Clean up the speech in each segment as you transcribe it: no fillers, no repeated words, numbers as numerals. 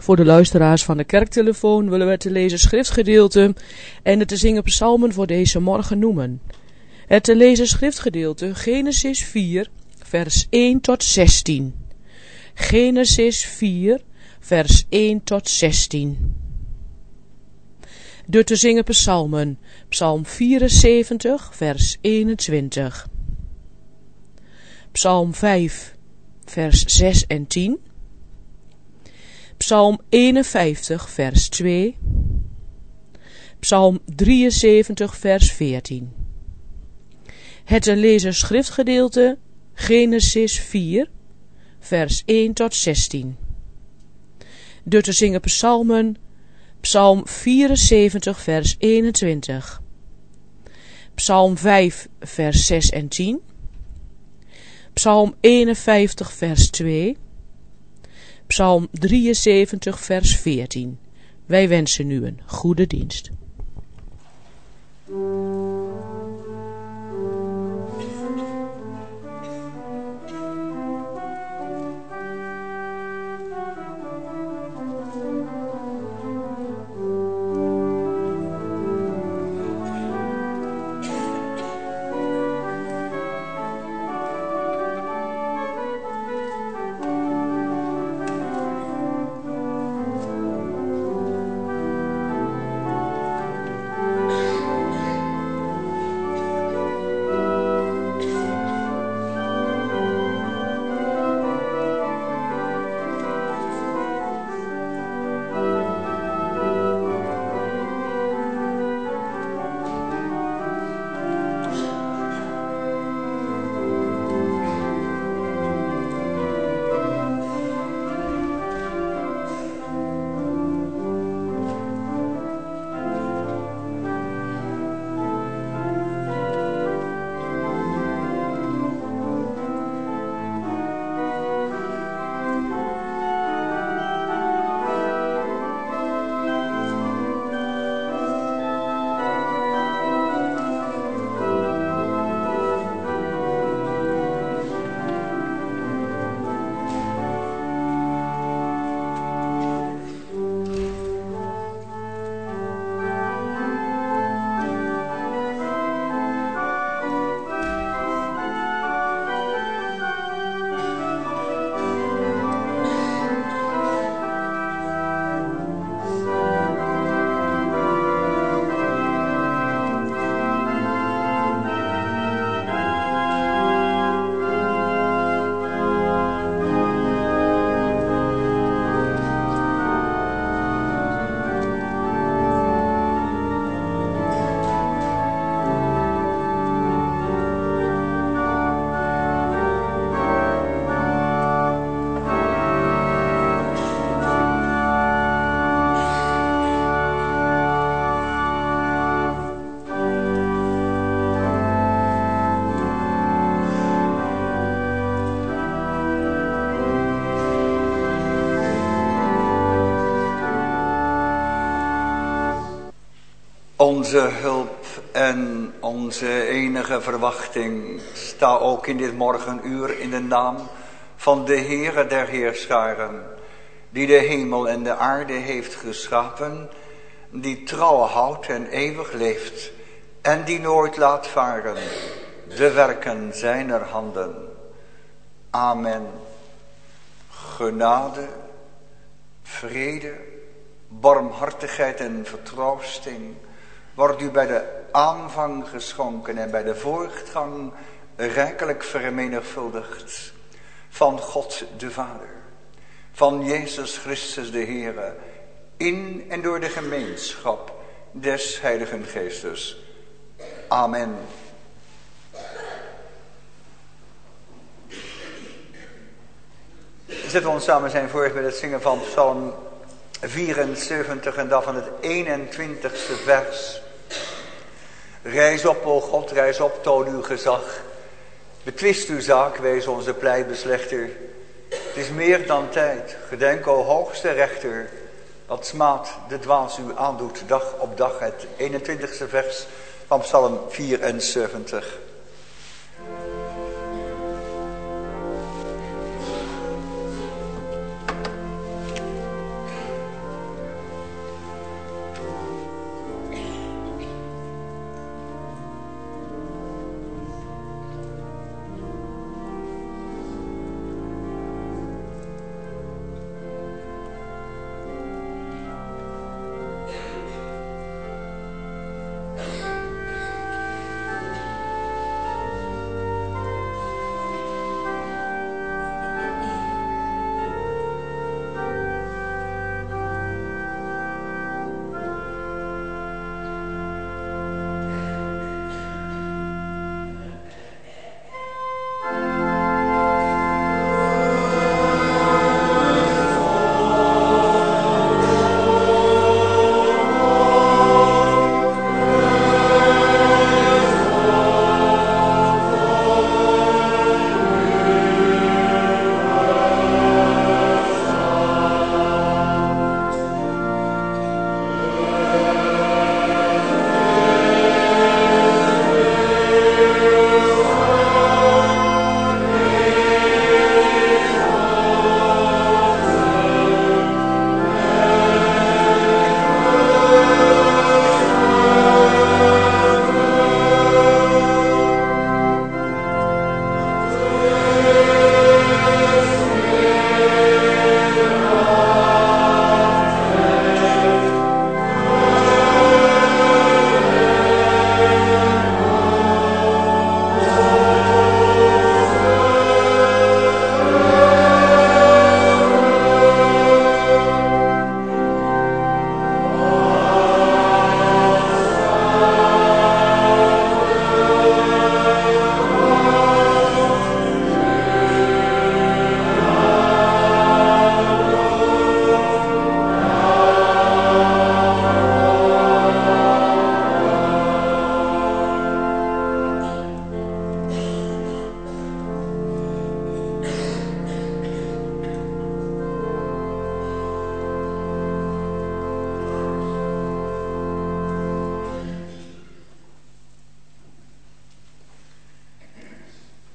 Voor de luisteraars van de kerktelefoon willen we te lezen schriftgedeelte en het te zingen psalmen voor deze morgen noemen. Het te lezen schriftgedeelte Genesis 4, vers 1 tot 16. Genesis 4, vers 1 tot 16. De te zingen psalmen, psalm 74, vers 21. Psalm 5, vers 6 en 10. Psalm 51, vers 2. Psalm 73, vers 14. Het te lezen schriftgedeelte Genesis 4, vers 1 tot 16. De te zingen psalmen, Psalm 74, vers 21. Psalm 5, vers 6 en 10. Psalm 51, vers 2. Psalm 73, vers 14. Wij wensen u een goede dienst. Onze hulp en onze enige verwachting sta ook in dit morgenuur in de naam van de Heere der Heerscharen, die de hemel en de aarde heeft geschapen, die trouw houdt en eeuwig leeft en die nooit laat varen de werken zijner handen. Amen. Genade, vrede, barmhartigheid en vertroosting wordt u bij de aanvang geschonken en bij de voortgang rijkelijk vermenigvuldigd van God de Vader, van Jezus Christus de Heere, in en door de gemeenschap des Heiligen Geestes. Amen. Zetten we ons samen zijn voort met het zingen van Psalm 74 en dan van het 21ste vers. Rijs op, o God, rijs op, toon uw gezag. Betwist uw zaak, wees onze pleitbeslechter. Het is meer dan tijd, gedenk, o hoogste rechter, dat smaad de dwaas u aandoet dag op dag. Het 21ste vers van Psalm 74.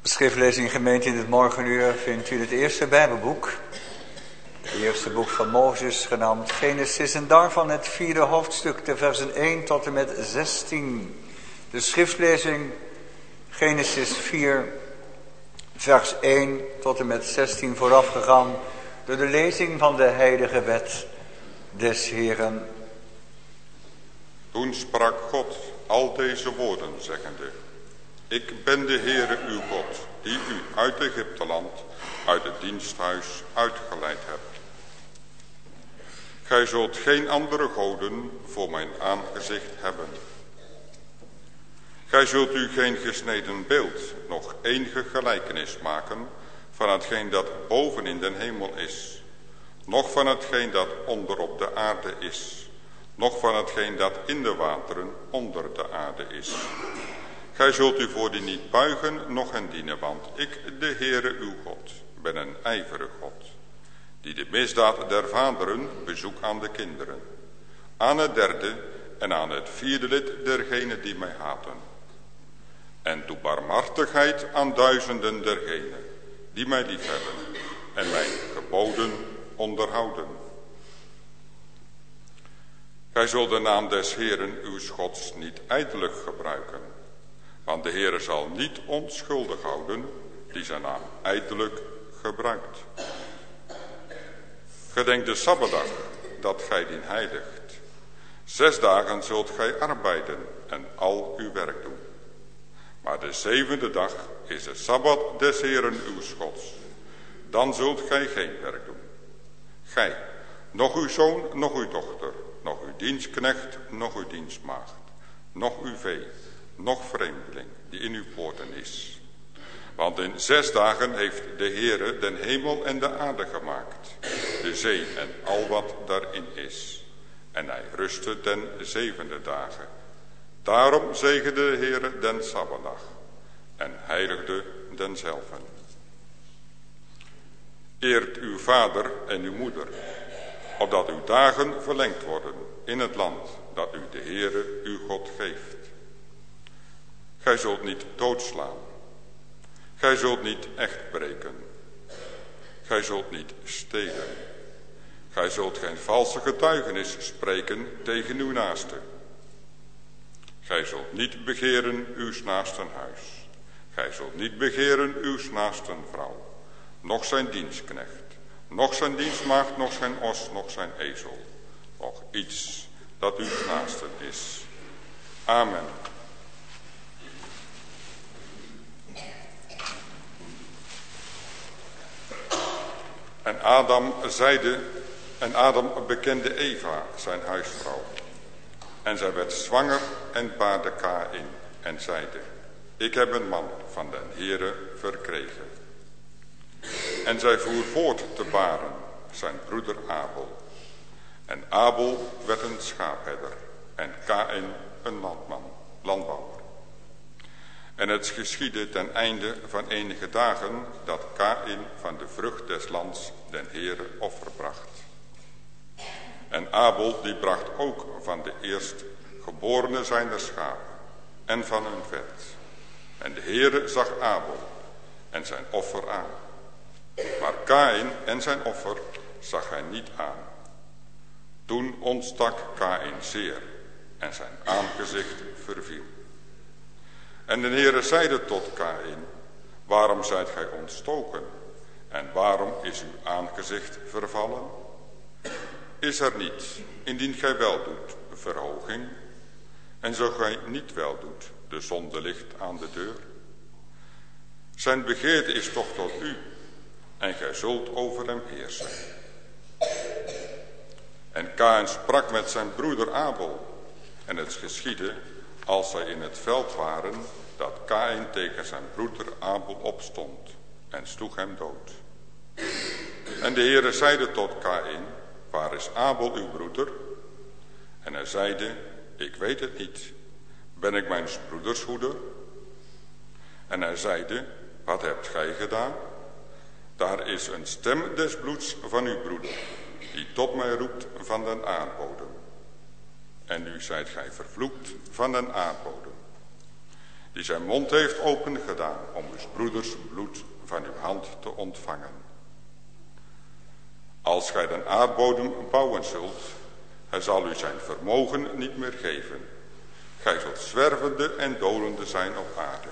Schriftlezing gemeente in het morgenuur vindt u in het eerste Bijbelboek. Het eerste boek van Mozes, genaamd Genesis, en daarvan het 4e hoofdstuk, de versen 1 tot en met 16. De schriftlezing Genesis 4, vers 1 tot en met 16, voorafgegaan door de lezing van de heilige wet des Heeren. Toen sprak God al deze woorden, zeggende: Ik ben de Heere uw God, die u uit Egypteland, uit het diensthuis uitgeleid hebt. Gij zult geen andere goden voor mijn aangezicht hebben. Gij zult u geen gesneden beeld, nog enige gelijkenis maken van hetgeen dat boven in den hemel is, noch van hetgeen dat onder op de aarde is, noch van hetgeen dat in de wateren onder de aarde is. Gij zult u voor die niet buigen, noch hen dienen, want ik, de Heere uw God, ben een ijverig God, die de misdaad der vaderen bezoek aan de kinderen, aan het 3e en aan het 4e lid dergenen die mij haten, en doe barmhartigheid aan duizenden dergenen die mij liefhebben en mijn geboden onderhouden. Gij zult de naam des Heeren uw Gods niet ijdelijk gebruiken, want de Heere zal niet onschuldig houden die zijn naam ijdelijk gebruikt. Gedenk de Sabbatdag, dat gij dien heiligt. 6 dagen zult gij arbeiden en al uw werk doen. Maar de 7e dag is de Sabbat des Heeren uw Gods. Dan zult gij geen werk doen. Gij, noch uw zoon, noch uw dochter, noch uw dienstknecht, noch uw dienstmaagd, noch uw vee, noch vreemdeling die in uw poorten is. Want in 6 dagen heeft de Heere den hemel en de aarde gemaakt, de zee en al wat daarin is. En hij rustte den 7e dagen. Daarom zegende de Heere den Sabbatdag en heiligde denzelven. Eert uw vader en uw moeder, opdat uw dagen verlengd worden in het land dat u de Heere uw God geeft. Gij zult niet doodslaan. Gij zult niet echt breken. Gij zult niet stelen. Gij zult geen valse getuigenis spreken tegen uw naaste. Gij zult niet begeren uw naasten huis. Gij zult niet begeren uw naasten vrouw, noch zijn dienstknecht, noch zijn dienstmaagd, noch zijn os, noch zijn ezel, noch iets dat uw naasten is. Amen. En Adam bekende Eva, zijn huisvrouw. En zij werd zwanger en baarde Kaïn en zeide: Ik heb een man van den Heere verkregen. En zij voer voort te baren, zijn broeder Abel. En Abel werd een schaapherder en Kaïn een landbouwer. En het geschiedde ten einde van enige dagen dat Kaïn van de vrucht des lands den Heere offer bracht. En Abel die bracht ook van de eerstgeborene zijner schapen en van hun vet. En de Heere zag Abel en zijn offer aan. Maar Kaïn en zijn offer zag hij niet aan. Toen ontstak Kaïn zeer en zijn aangezicht verviel. En de Heere zeide tot Kaïn: Waarom zijt gij ontstoken? En waarom is uw aangezicht vervallen? Is er niet, indien gij wel doet, verhoging? En zo gij niet wel doet, de zonde ligt aan de deur? Zijn begeerte is toch tot u, en gij zult over hem heersen. En Kaïn sprak met zijn broeder Abel. En het geschiedde, als zij in het veld waren, dat Kaïn tegen zijn broeder Abel opstond en sloeg hem dood. En de Heere zeide tot Kaïn: Waar is Abel uw broeder? En hij zeide: Ik weet het niet. Ben ik mijn broeders hoeder? En hij zeide: Wat hebt gij gedaan? Daar is een stem des bloeds van uw broeder, die tot mij roept van den aardbodem. En nu zijt gij vervloekt van den aardbodem. die zijn mond heeft opengedaan om uw broeders bloed van uw hand te ontvangen. Als gij den aardbodem bouwen zult, hij zal u zijn vermogen niet meer geven. Gij zult zwervende en dolende zijn op aarde.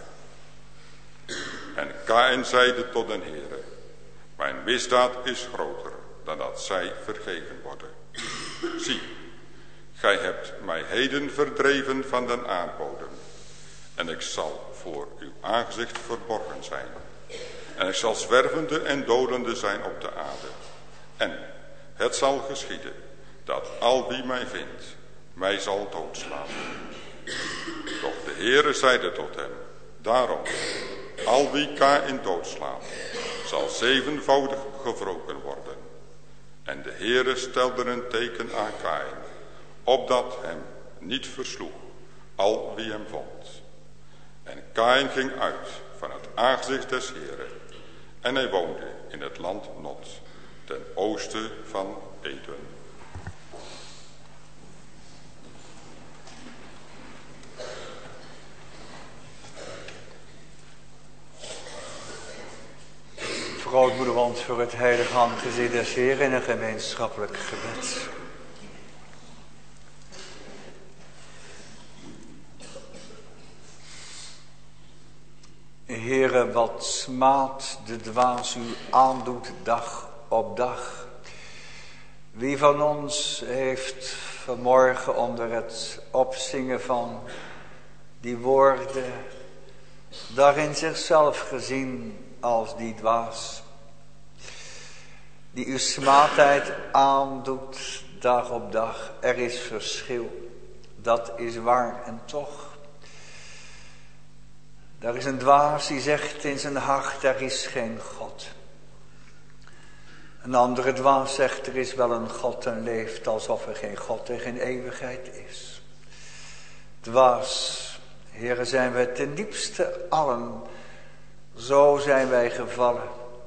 En Kaïn zeide tot den Heere, mijn misdaad is groter dan dat zij vergeven worden. Zie, gij hebt mij heden verdreven van den aardbodem. En ik zal voor uw aangezicht verborgen zijn. En ik zal zwervende en dolende zijn op de aarde. En het zal geschieden dat al wie mij vindt, mij zal doodslaan. Doch de Heere zeide tot hem, daarom, al wie Kaïn doodslaat, zal zevenvoudig gewroken worden. En de Heere stelde een teken aan Kaïn, opdat hem niet versloeg, al wie hem vond. En Kaïn ging uit van het aangezicht des Heere, en hij woonde in het land Nod, ten oosten van Eden. Grootmoeder ons voor het heilige aangezicht des Heeren in een gemeenschappelijk gebed. Heere, wat smaad de dwaas u aandoet dag op dag. Wie van ons heeft vanmorgen onder het opzingen van die woorden daarin zichzelf gezien als die dwaas, die uw smaadheid aandoet dag op dag? Er is verschil, dat is waar, en toch. Daar is een dwaas die zegt in zijn hart, er is geen God. Een andere dwaas zegt, er is wel een God en leeft alsof er geen God en geen eeuwigheid is. Dwaas, Heere, zijn wij ten diepste allen. Zo zijn wij gevallen.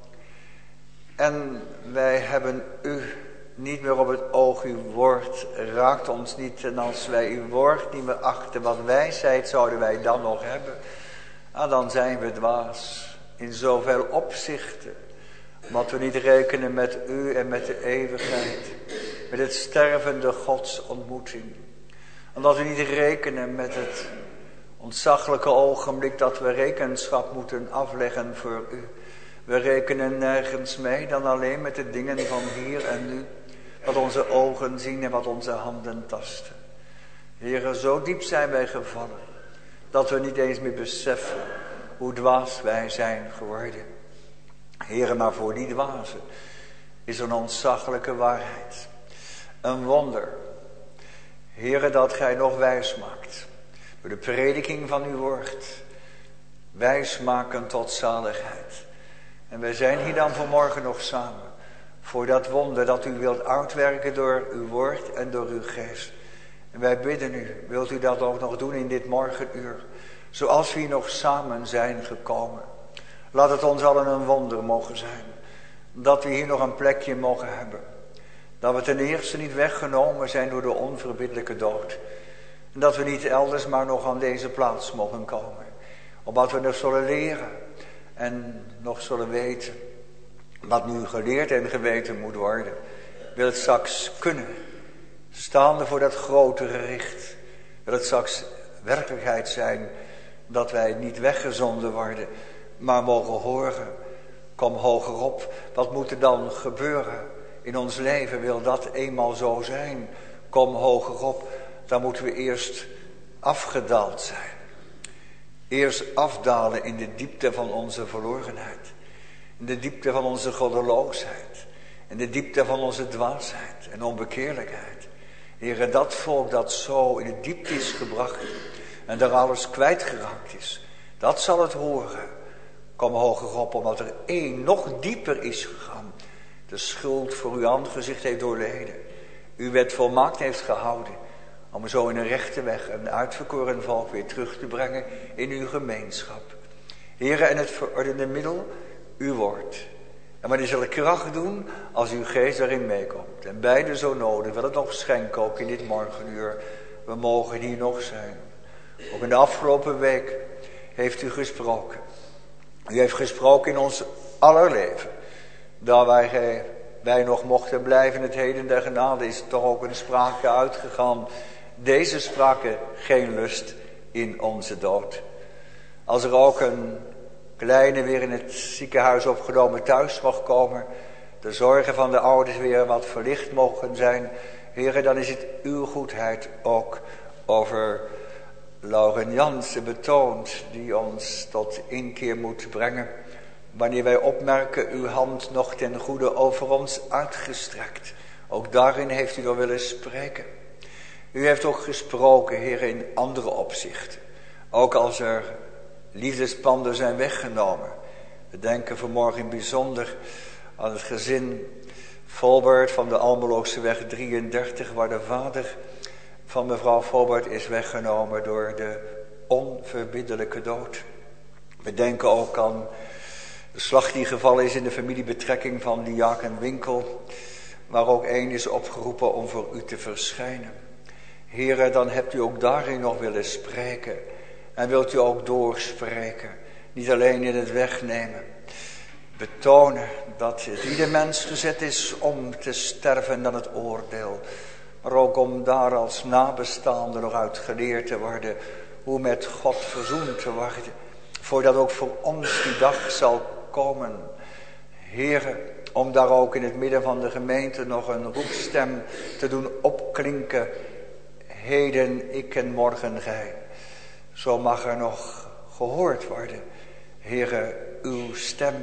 En wij hebben u niet meer op het oog. Uw woord raakt ons niet. En als wij uw woord niet meer achten, wat wijsheid zouden wij dan nog hebben? Dan zijn we dwaas in zoveel opzichten. Omdat we niet rekenen met u en met de eeuwigheid. Met het stervende godsontmoeting. Omdat we niet rekenen met het ontzaglijke ogenblik dat we rekenschap moeten afleggen voor u. We rekenen nergens mee dan alleen met de dingen van hier en nu. Wat onze ogen zien en wat onze handen tasten. Heere, zo diep zijn wij gevallen. Dat we niet eens meer beseffen hoe dwaas wij zijn geworden. Heere, maar voor die dwazen is er een ontzaglijke waarheid. Een wonder. Heere, dat gij nog wijs maakt. Door de prediking van uw woord. Wijs maken tot zaligheid. En wij zijn hier dan vanmorgen nog samen. Voor dat wonder dat u wilt uitwerken door uw woord en door uw geest. En wij bidden u, wilt u dat ook nog doen in dit morgenuur. Zoals we hier nog samen zijn gekomen. Laat het ons allen een wonder mogen zijn. Dat we hier nog een plekje mogen hebben. Dat we ten eerste niet weggenomen zijn door de onverbiddelijke dood. En dat we niet elders maar nog aan deze plaats mogen komen. Opdat we nog zullen leren. En nog zullen weten. Wat nu geleerd en geweten moet worden. Wil het straks kunnen. Staande voor dat grote gericht. Wil het straks werkelijkheid zijn. Dat wij niet weggezonden worden. Maar mogen horen. Kom hoger op. Wat moet er dan gebeuren in ons leven? Wil dat eenmaal zo zijn? Kom hoger op. Dan moeten we eerst afgedaald zijn. Eerst afdalen in de diepte van onze verlorenheid. In de diepte van onze goddeloosheid. In de diepte van onze dwaasheid en onbekeerlijkheid. Heere, dat volk dat zo in de diepte is gebracht. En daar alles kwijtgeraakt is. Dat zal het horen. Kom hoger op, omdat er één nog dieper is gegaan. De schuld voor uw aangezicht heeft doorleden. Uw wet volmaakt heeft gehouden. Om zo in een rechte weg een uitverkoren volk weer terug te brengen in uw gemeenschap. Heere, en het verordende middel, uw woord. En wanneer zal kracht doen als uw geest daarin meekomt. En beide zo nodig, wil het nog schenken ook in dit morgenuur. We mogen hier nog zijn. Ook in de afgelopen week heeft u gesproken. U heeft gesproken in ons aller leven. Dat wij nog mochten blijven in het heden der genade, is toch ook een sprake uitgegaan. Deze sprake geen lust in onze dood. Als er ook een kleine weer in het ziekenhuis opgenomen thuis mag komen, de zorgen van de ouders weer wat verlicht mogen zijn, Heere, dan is het uw goedheid ook over Lauren Jansen betoond, die ons tot inkeer moet brengen. Wanneer wij opmerken uw hand nog ten goede over ons uitgestrekt. Ook daarin heeft u door willen spreken. U heeft ook gesproken, Heere, in andere opzichten. Ook als er liefdespanden zijn weggenomen. We denken vanmorgen in bijzonder aan het gezin Volbert van de Almeloogse weg 33, waar de vader van mevrouw Volbert is weggenomen door de onverbiddelijke dood. We denken ook aan de slag die gevallen is in de familiebetrekking van diaken Winkel, waar ook één is opgeroepen om voor u te verschijnen. Heere, dan hebt u ook daarin nog willen spreken en wilt u ook doorspreken, niet alleen in het wegnemen. Betonen dat het ieder mens gezet is om te sterven dan het oordeel. Maar ook om daar als nabestaande nog uit geleerd te worden hoe met God verzoend te worden. Voordat ook voor ons die dag zal komen. Heere, om daar ook in het midden van de gemeente nog een roepstem te doen opklinken. Heden ik en morgen gij. Zo mag er nog gehoord worden. Heere, uw stem.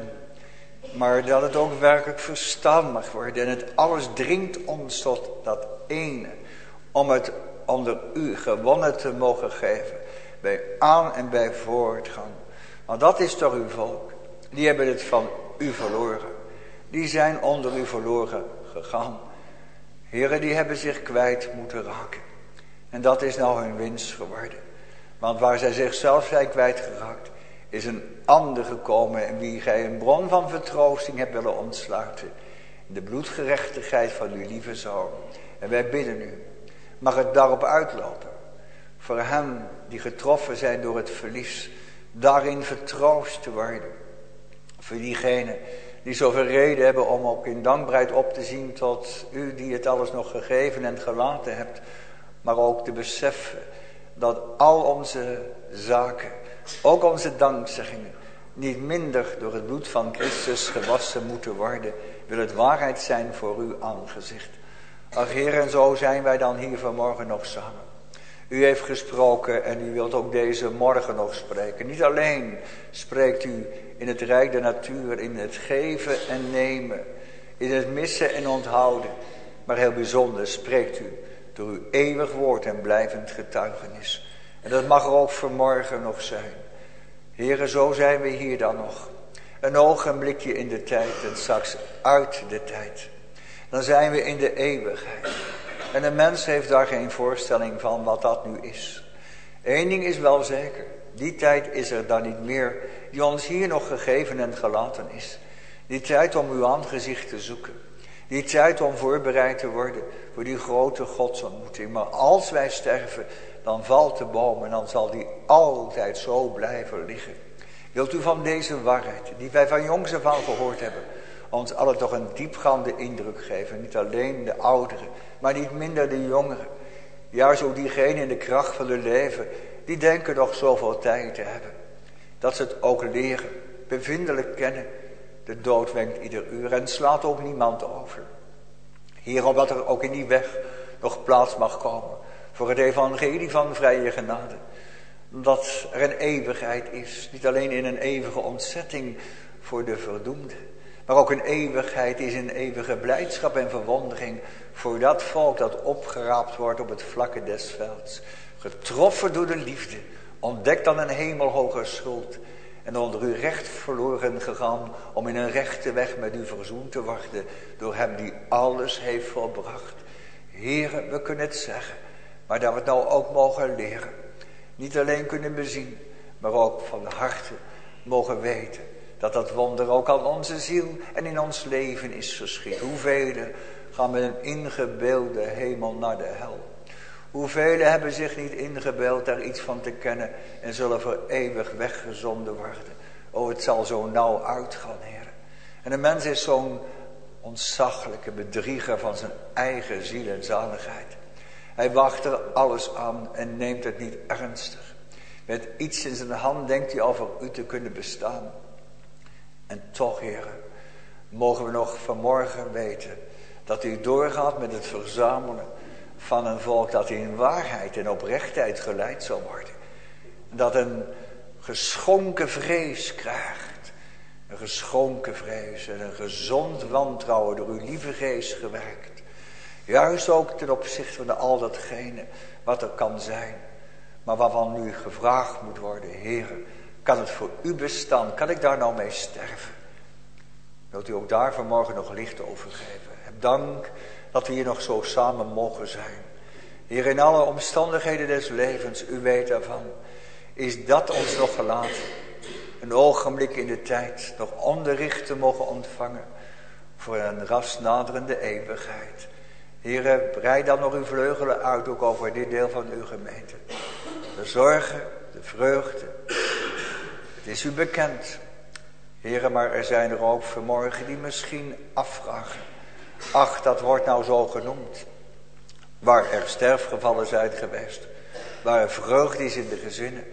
Maar dat het ook werkelijk verstaan mag worden. En het alles dringt ons tot dat ene. Om het onder u gewonnen te mogen geven. Bij aan- en bij voortgang. Want dat is toch uw volk. Die hebben het van u verloren. Die zijn onder u verloren gegaan. Heren, die hebben zich kwijt moeten raken. En dat is nou hun winst geworden. Want waar zij zichzelf zijn kwijtgeraakt, is een ander gekomen in wie gij een bron van vertroosting hebt willen ontsluiten. In de bloedgerechtigheid van uw lieve zoon. En wij bidden u, mag het daarop uitlopen. Voor hen die getroffen zijn door het verlies, daarin vertroost te worden. Voor diegenen die zoveel reden hebben om ook in dankbaarheid op te zien tot u die het alles nog gegeven en gelaten hebt. Maar ook te beseffen dat al onze zaken, ook onze dankzeggingen, niet minder door het bloed van Christus gewassen moeten worden. Wil het waarheid zijn voor uw aangezicht. Ach Heer, en zo zijn wij dan hier vanmorgen nog samen. U heeft gesproken en u wilt ook deze morgen nog spreken. Niet alleen spreekt u in het rijk der natuur, in het geven en nemen, in het missen en onthouden. Maar heel bijzonder spreekt u door uw eeuwig woord en blijvend getuigenis. En dat mag er ook vanmorgen nog zijn. Heren, zo zijn we hier dan nog. Een ogenblikje in de tijd en straks uit de tijd. Dan zijn we in de eeuwigheid. En een mens heeft daar geen voorstelling van wat dat nu is. Eén ding is wel zeker. Die tijd is er dan niet meer die ons hier nog gegeven en gelaten is. Die tijd om uw aangezicht te zoeken. Die tijd om voorbereid te worden voor die grote godsontmoeting. Maar als wij sterven, dan valt de boom en dan zal die altijd zo blijven liggen. Wilt u van deze waarheid, die wij van jongs af aan gehoord hebben, ons allen toch een diepgaande indruk geven. Niet alleen de ouderen, maar niet minder de jongeren. Ja, zo diegenen in de kracht van hun leven, die denken nog zoveel tijd te hebben. Dat ze het ook leren, bevindelijk kennen. De dood wenkt ieder uur en slaat ook niemand over. Heer, omdat er ook in die weg nog plaats mag komen voor het evangelie van vrije genade. Dat er een eeuwigheid is, niet alleen in een eeuwige ontzetting voor de verdoemde, maar ook een eeuwigheid is een eeuwige blijdschap en verwondering voor dat volk dat opgeraapt wordt op het vlakke des velds. Getroffen door de liefde, ontdekt dan een hemelhoge schuld en onder uw recht verloren gegaan om in een rechte weg met u verzoend te worden door hem die alles heeft volbracht. Heere, we kunnen het zeggen, maar dat we het nou ook mogen leren. Niet alleen kunnen bezien, maar ook van harte mogen weten dat dat wonder ook aan onze ziel en in ons leven is geschied. Hoeveel gaan met een ingebeelde hemel naar de hel? Hoeveel hebben zich niet ingebeeld daar iets van te kennen en zullen voor eeuwig weggezonden worden. O, het zal zo nauw uitgaan, Heer. En de mens is zo'n ontzaglijke bedrieger van zijn eigen ziel en zaligheid. Hij wacht er alles aan en neemt het niet ernstig. Met iets in zijn hand denkt hij al voor u te kunnen bestaan. En toch, Heer, mogen we nog vanmorgen weten dat u doorgaat met het verzamelen van een volk dat in waarheid en oprechtheid geleid zal worden. Dat een geschonken vrees krijgt. Een geschonken vrees en een gezond wantrouwen door uw lieve geest gewerkt. Juist ook ten opzichte van al datgene wat er kan zijn. Maar waarvan nu gevraagd moet worden, Heere, kan het voor u bestaan? Kan ik daar nou mee sterven? Wilt u ook daar vanmorgen nog licht over geven? Heb dank dat we hier nog zo samen mogen zijn. Heer, in alle omstandigheden des levens, u weet daarvan, is dat ons nog gelaten. Een ogenblik in de tijd nog onderricht te mogen ontvangen voor een ras naderende eeuwigheid. Heere, breid dan nog uw vleugelen uit ook over dit deel van uw gemeente. De zorgen, de vreugde, het is u bekend. Heere, maar er zijn er ook vanmorgen die misschien afvragen. Ach, dat wordt nou zo genoemd. Waar er sterfgevallen zijn geweest. Waar er vreugde is in de gezinnen.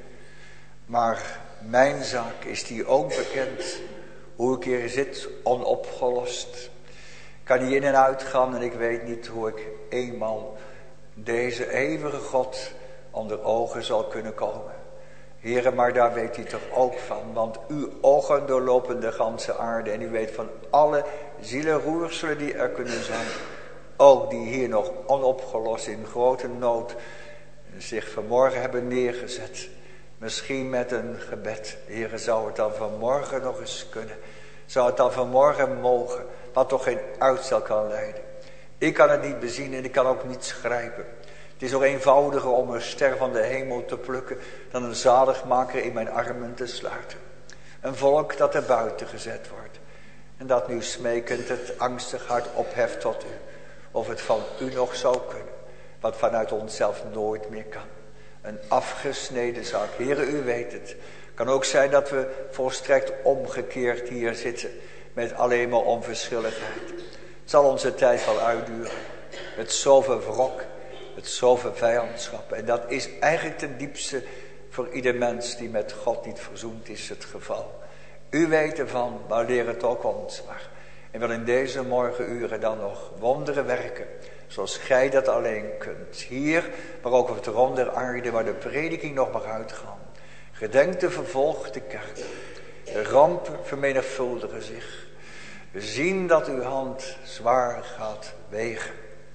Maar mijn zaak is die ook bekend. Hoe ik hier zit, onopgelost. Ik kan hier in en uit gaan en ik weet niet hoe ik eenmaal deze eeuwige God onder ogen zal kunnen komen. Heere, maar daar weet u toch ook van. Want uw ogen doorlopen de ganse aarde. En u weet van alle zielenroerselen die er kunnen zijn. Ook die hier nog onopgelost in grote nood zich vanmorgen hebben neergezet. Misschien met een gebed. Heere, zou het dan vanmorgen nog eens kunnen? Zou het dan vanmorgen mogen? Wat toch geen uitstel kan leiden. Ik kan het niet bezien en ik kan ook niet grijpen. Het is ook eenvoudiger om een ster van de hemel te plukken dan een zaligmaker in mijn armen te sluiten. Een volk dat er buiten gezet wordt. En dat nu smekend het angstig hart opheft tot u. Of het van u nog zou kunnen. Wat vanuit onszelf nooit meer kan. Een afgesneden zaak. Heere, u weet het. Kan ook zijn dat we volstrekt omgekeerd hier zitten. Met alleen maar onverschilligheid. Het zal onze tijd wel uitduren. Met zoveel wrok. Met zoveel vijandschap. En dat is eigenlijk ten diepste voor ieder mens die met God niet verzoend is het geval. U weet ervan, maar leer het ook ons maar. En wil in deze morgenuren dan nog wonderen werken. Zoals gij dat alleen kunt. Hier, maar ook op de rond der aarde waar de prediking nog mag uitgaan. Gedenk de vervolgde kerk. De rampen vermenigvuldigen zich. We zien dat uw hand zwaar gaat wegen.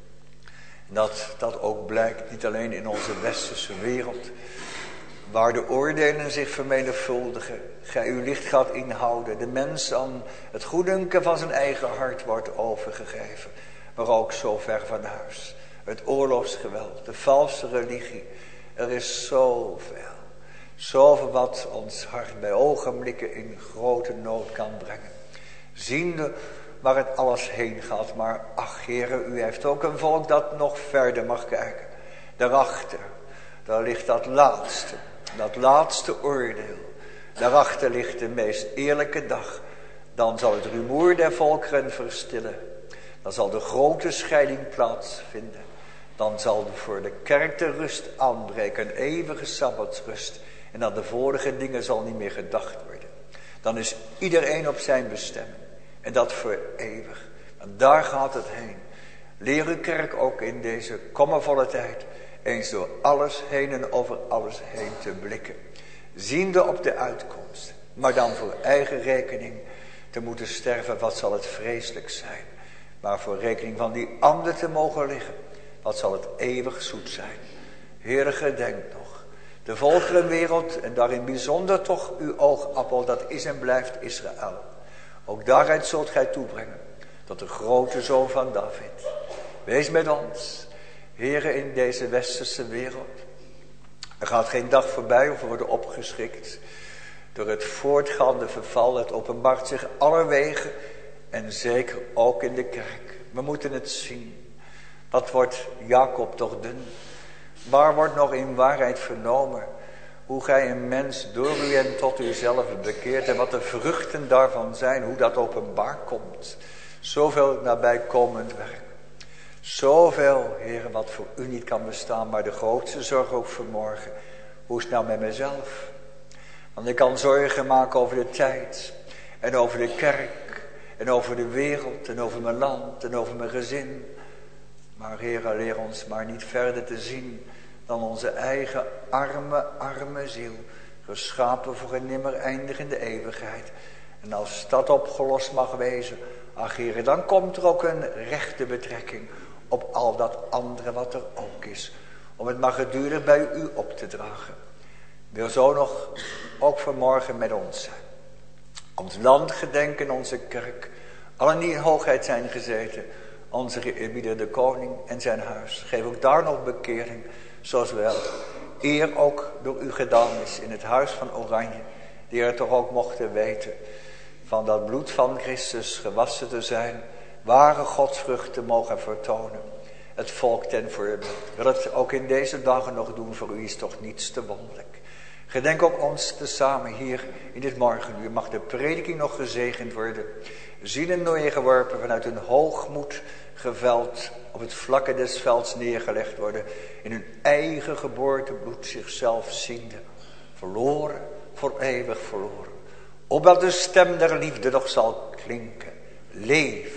En dat ook blijkt niet alleen in onze westerse wereld. Waar de oordelen zich vermenigvuldigen. Gij uw licht gaat inhouden. De mens aan het goeddunken van zijn eigen hart wordt overgegeven. Maar ook zo ver van huis. Het oorlogsgeweld. De valse religie. Er is zoveel. Zoveel wat ons hart bij ogenblikken in grote nood kan brengen. Ziende waar het alles heen gaat. Maar ach, Heere, u heeft ook een volk dat nog verder mag kijken. Daarachter, daar ligt dat laatste oordeel. Daarachter ligt de meest eerlijke dag. Dan zal het rumoer der volkeren verstillen. Dan zal de grote scheiding plaatsvinden. Dan zal voor de kerk de rust aanbreken, een eeuwige sabbatsrust. En aan de vorige dingen zal niet meer gedacht worden. Dan is iedereen op zijn bestemming. En dat voor eeuwig. En daar gaat het heen. Leer uw kerk ook in deze kommervolle tijd eens door alles heen en over alles heen te blikken. Ziende op de uitkomst. Maar dan voor eigen rekening te moeten sterven, wat zal het vreselijk zijn. Maar voor rekening van die ander te mogen liggen, wat zal het eeuwig zoet zijn. Heere, gedenk nog. De volkerenwereld en daarin bijzonder toch uw oogappel, dat is en blijft Israël. Ook daaruit zult gij toebrengen tot de grote zoon van David. Wees met ons, Heere, in deze westerse wereld. Er gaat geen dag voorbij of we worden opgeschrikt door het voortgaande verval. Het openbaart zich allerwegen en zeker ook in de kerk. We moeten het zien. Wat wordt Jacob toch dun? Waar wordt nog in waarheid vernomen hoe gij een mens door u en tot uzelf bekeert en wat de vruchten daarvan zijn, hoe dat openbaar komt. Zoveel nabijkomend werk. Zoveel, Heer, wat voor u niet kan bestaan, maar de grootste zorg ook vanmorgen. Hoe is het nou met mezelf? Want ik kan zorgen maken over de tijd en over de kerk en over de wereld en over mijn land en over mijn gezin. Maar Heer, leer ons maar niet verder te zien dan onze eigen arme ziel, geschapen voor een nimmer eindigende eeuwigheid. En als dat opgelost mag wezen, ach Heer, dan komt er ook een rechte betrekking op al dat andere wat er ook is. Om het maar gedurig bij u op te dragen. Wil zo nog ook vanmorgen met ons zijn. Ons land gedenken, onze kerk, allen die in hoogheid zijn gezeten, onze geëerbiederde de koning en zijn huis. Geef ook daar nog bekering, zoals wel eer ook door u gedaan is in het huis van Oranje, die er toch ook mochten weten van dat bloed van Christus gewassen te zijn, ware godsvruchten mogen vertonen. Het volk ten voorbeeld. Wil het ook in deze dagen nog doen, voor u is toch niets te wonderlijk. Gedenk ook ons tezamen hier in dit morgenuur. Mag de prediking nog gezegend worden. Zielen neergeworpen vanuit hun hoogmoed geveld, op het vlakke des velds neergelegd worden. In hun eigen geboortebloed zichzelf ziende. Verloren, voor eeuwig verloren. Opdat de stem der liefde nog zal klinken. Leef,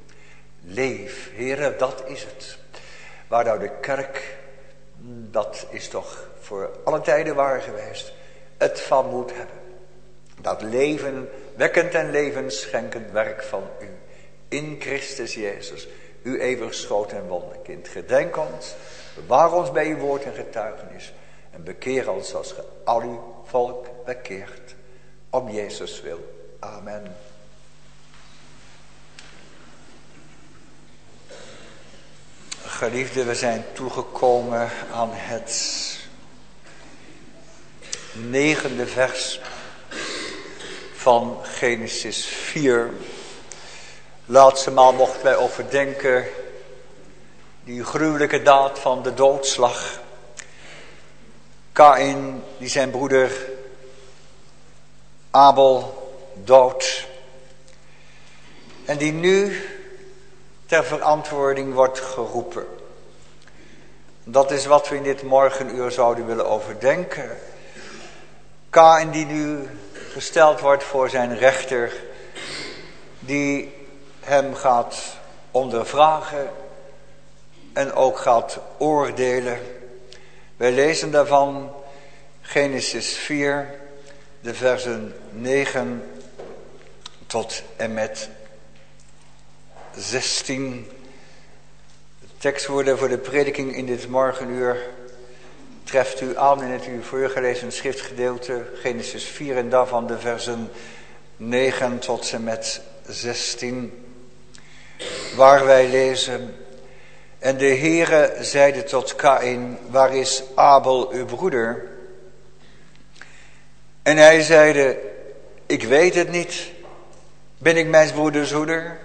leef, Heere, dat is het. Waar nou de kerk, dat is toch voor alle tijden waar geweest, het van moet hebben. Dat leven, wekkend en levensschenkend werk van u. In Christus Jezus, uw eeuwig schoot en wonderkind. Gedenk ons, bewaar ons bij uw woord en getuigenis. En bekeer ons als ge al uw volk bekeert. Om Jezus wil. Amen. Geliefden, we zijn toegekomen aan het 9e vers van Genesis 4. Laatste maal mochten wij overdenken die gruwelijke daad van de doodslag. Kaïn die zijn broeder Abel dood. En die nu ter verantwoording wordt geroepen. Dat is wat we in dit morgenuur zouden willen overdenken. Kaïn die nu gesteld wordt voor zijn rechter, die hem gaat ondervragen en ook gaat oordelen. Wij lezen daarvan Genesis 4, de versen 9 tot en met 16. De tekstwoorden voor de prediking in dit morgenuur treft u aan in het u voorgelezen schriftgedeelte Genesis 4 en daarvan de versen 9 tot en met 16. Waar wij lezen: En de Heere zeide tot Kaïn, waar is Abel uw broeder? En hij zeide, ik weet het niet. Ben ik mijn broeders hoeder?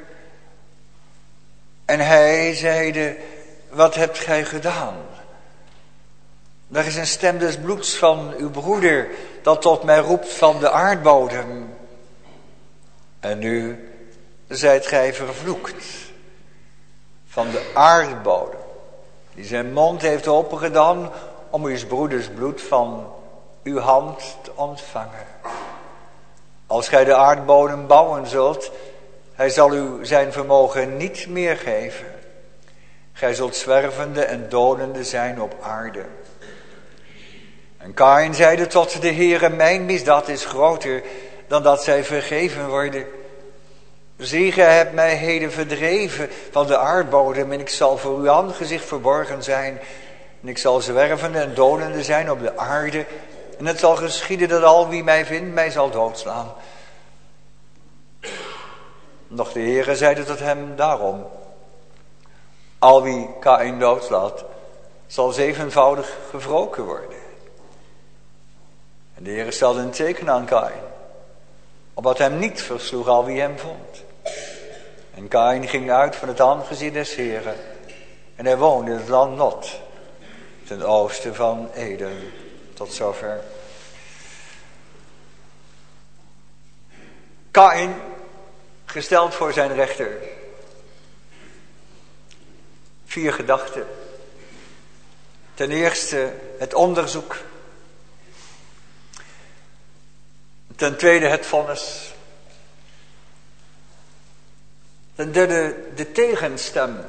En hij zeide, wat hebt gij gedaan? Er is een stem des bloeds van uw broeder, dat tot mij roept van de aardbodem. En nu zijt gij vervloekt van de aardbodem, die zijn mond heeft opengedaan om uw broeders bloed van uw hand te ontvangen. Als gij de aardbodem bouwen zult, hij zal u zijn vermogen niet meer geven. Gij zult zwervende en dodende zijn op aarde. En Kaïn zeide tot de Heere, mijn misdaad is groter dan dat zij vergeven worden. Zie, gij hebt mij heden verdreven van de aardbodem en ik zal voor uw aangezicht verborgen zijn. En ik zal zwervende en dodende zijn op de aarde. En het zal geschieden dat al wie mij vindt mij zal doodslaan. Nog de Heere zeide tot hem daarom: al wie Kaïn doodslaat, zal zevenvoudig gewroken worden. En de Heere stelde een teken aan Kaïn, opdat hem niet versloeg al wie hem vond. En Kaïn ging uit van het aangezicht des Heeren, en hij woonde in het land Nod, ten oosten van Eden. Tot zover. Kaïn, gesteld voor zijn rechter. 4 gedachten. Ten eerste het onderzoek. Ten tweede het vonnis. Ten derde de tegenstem.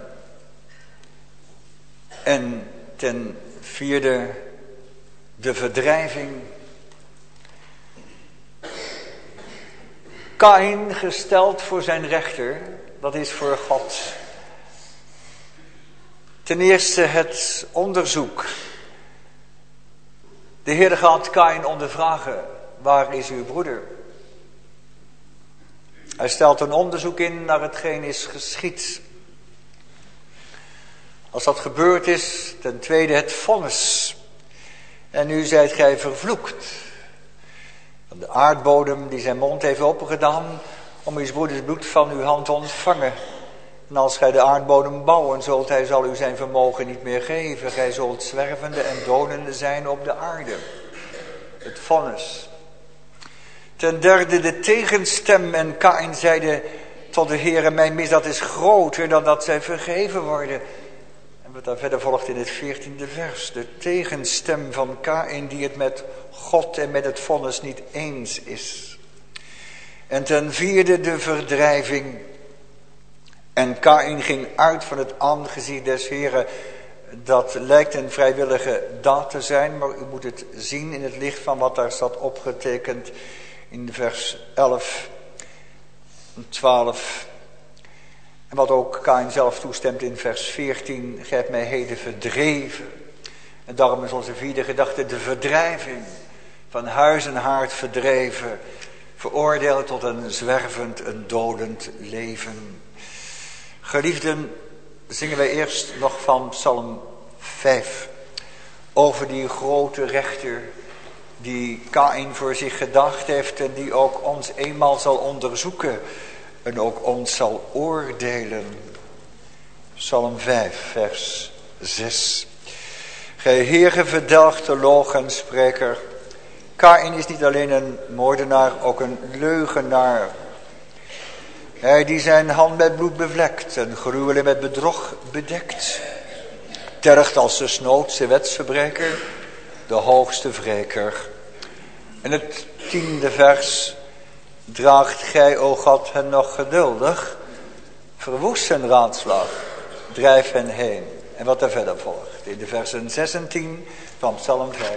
En ten vierde de verdrijving. Kaïn gesteld voor zijn rechter, dat is voor God. Ten eerste het onderzoek. De Heer gaat Kaïn ondervragen, waar is uw broeder? Hij stelt een onderzoek in naar hetgeen is geschied. Als dat gebeurd is, ten tweede het vonnis. En nu zijt gij vervloekt. De aardbodem die zijn mond heeft opengedaan om uw broeders bloed van uw hand te ontvangen. En als gij de aardbodem bouwen zult, hij zal u zijn vermogen niet meer geven. Gij zult zwervende en donende zijn op de aarde. Het vonnis. Ten derde de tegenstem. En Kaïn zeide tot de Heere, mijn misdaad is groter dan dat zij vergeven worden. En wat daar verder volgt in het 14e vers. De tegenstem van Kaïn die het met God en met het vonnis niet eens is. En ten vierde de verdrijving. En Kaïn ging uit van het aangezicht des Heren. Dat lijkt een vrijwillige daad te zijn, maar u moet het zien in het licht van wat daar staat opgetekend in vers 11 en 12. En wat ook Kaïn zelf toestemt in vers 14. Gij hebt mij heden verdreven. En daarom is onze vierde gedachte de verdrijving. Van huis en haard verdreven. Veroordeeld tot een zwervend, een dodend leven. Geliefden, zingen wij eerst nog van Psalm 5. Over die grote rechter die Kaïn voor zich gedacht heeft en die ook ons eenmaal zal onderzoeken en ook ons zal oordelen. Psalm 5, vers 6. Gij Heere verdelgt de logenspreker. Kaïn is niet alleen een moordenaar, ook een leugenaar. Hij die zijn hand met bloed bevlekt en gruwelen met bedrog bedekt. Tergt als de snoodse wetsverbreker, de hoogste wreker. En het 10e vers. Draagt gij, o God, hen nog geduldig. Verwoest hun raadslag, drijf hen heen. En wat er verder volgt in de versen 6 en 10 van Psalm 5.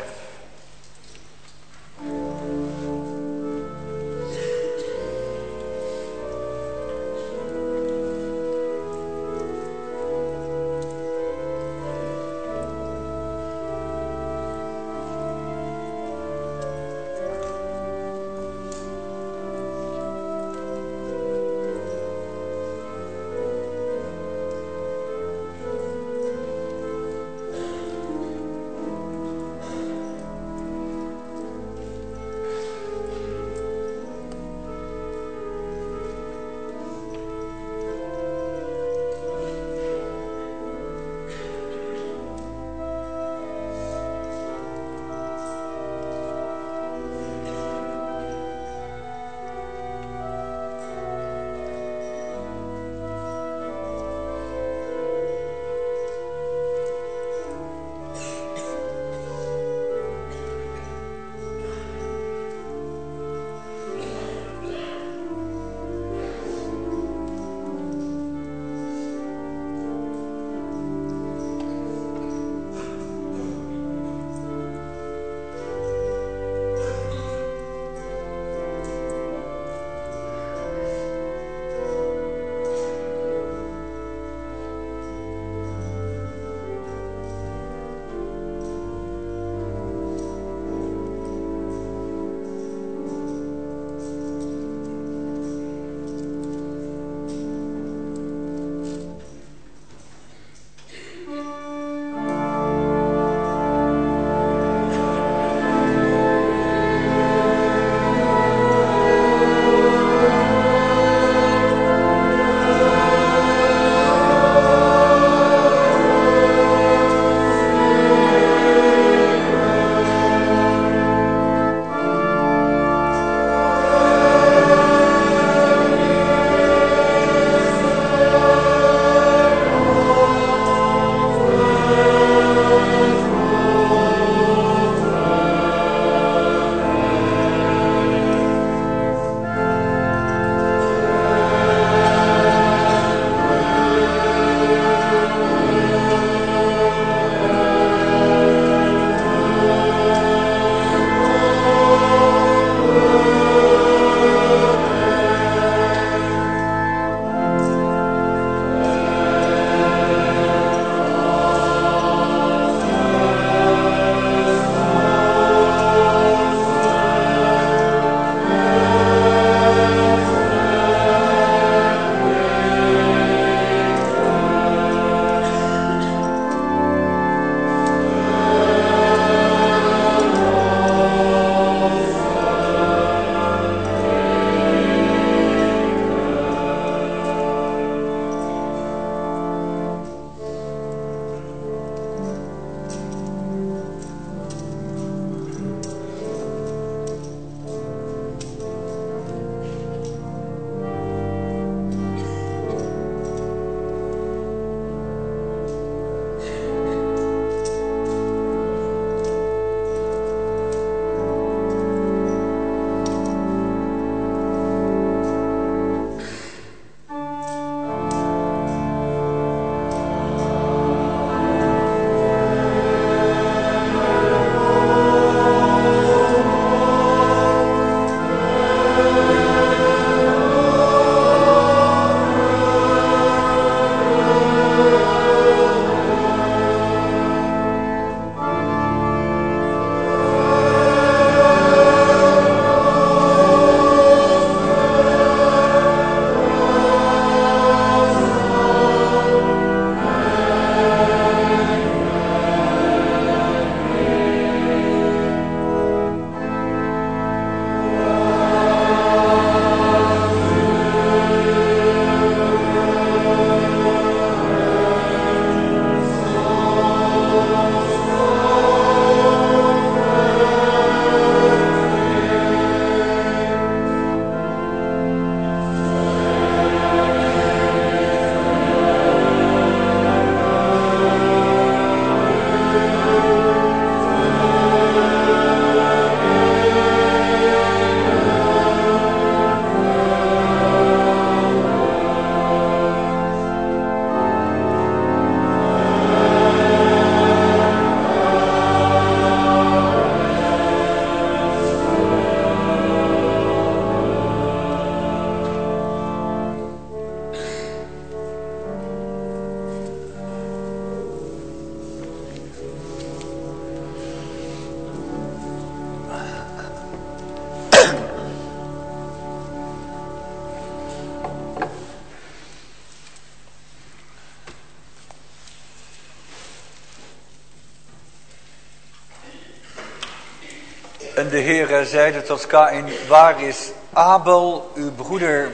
En de Heere zeide tot Kaïn, waar is Abel, uw broeder?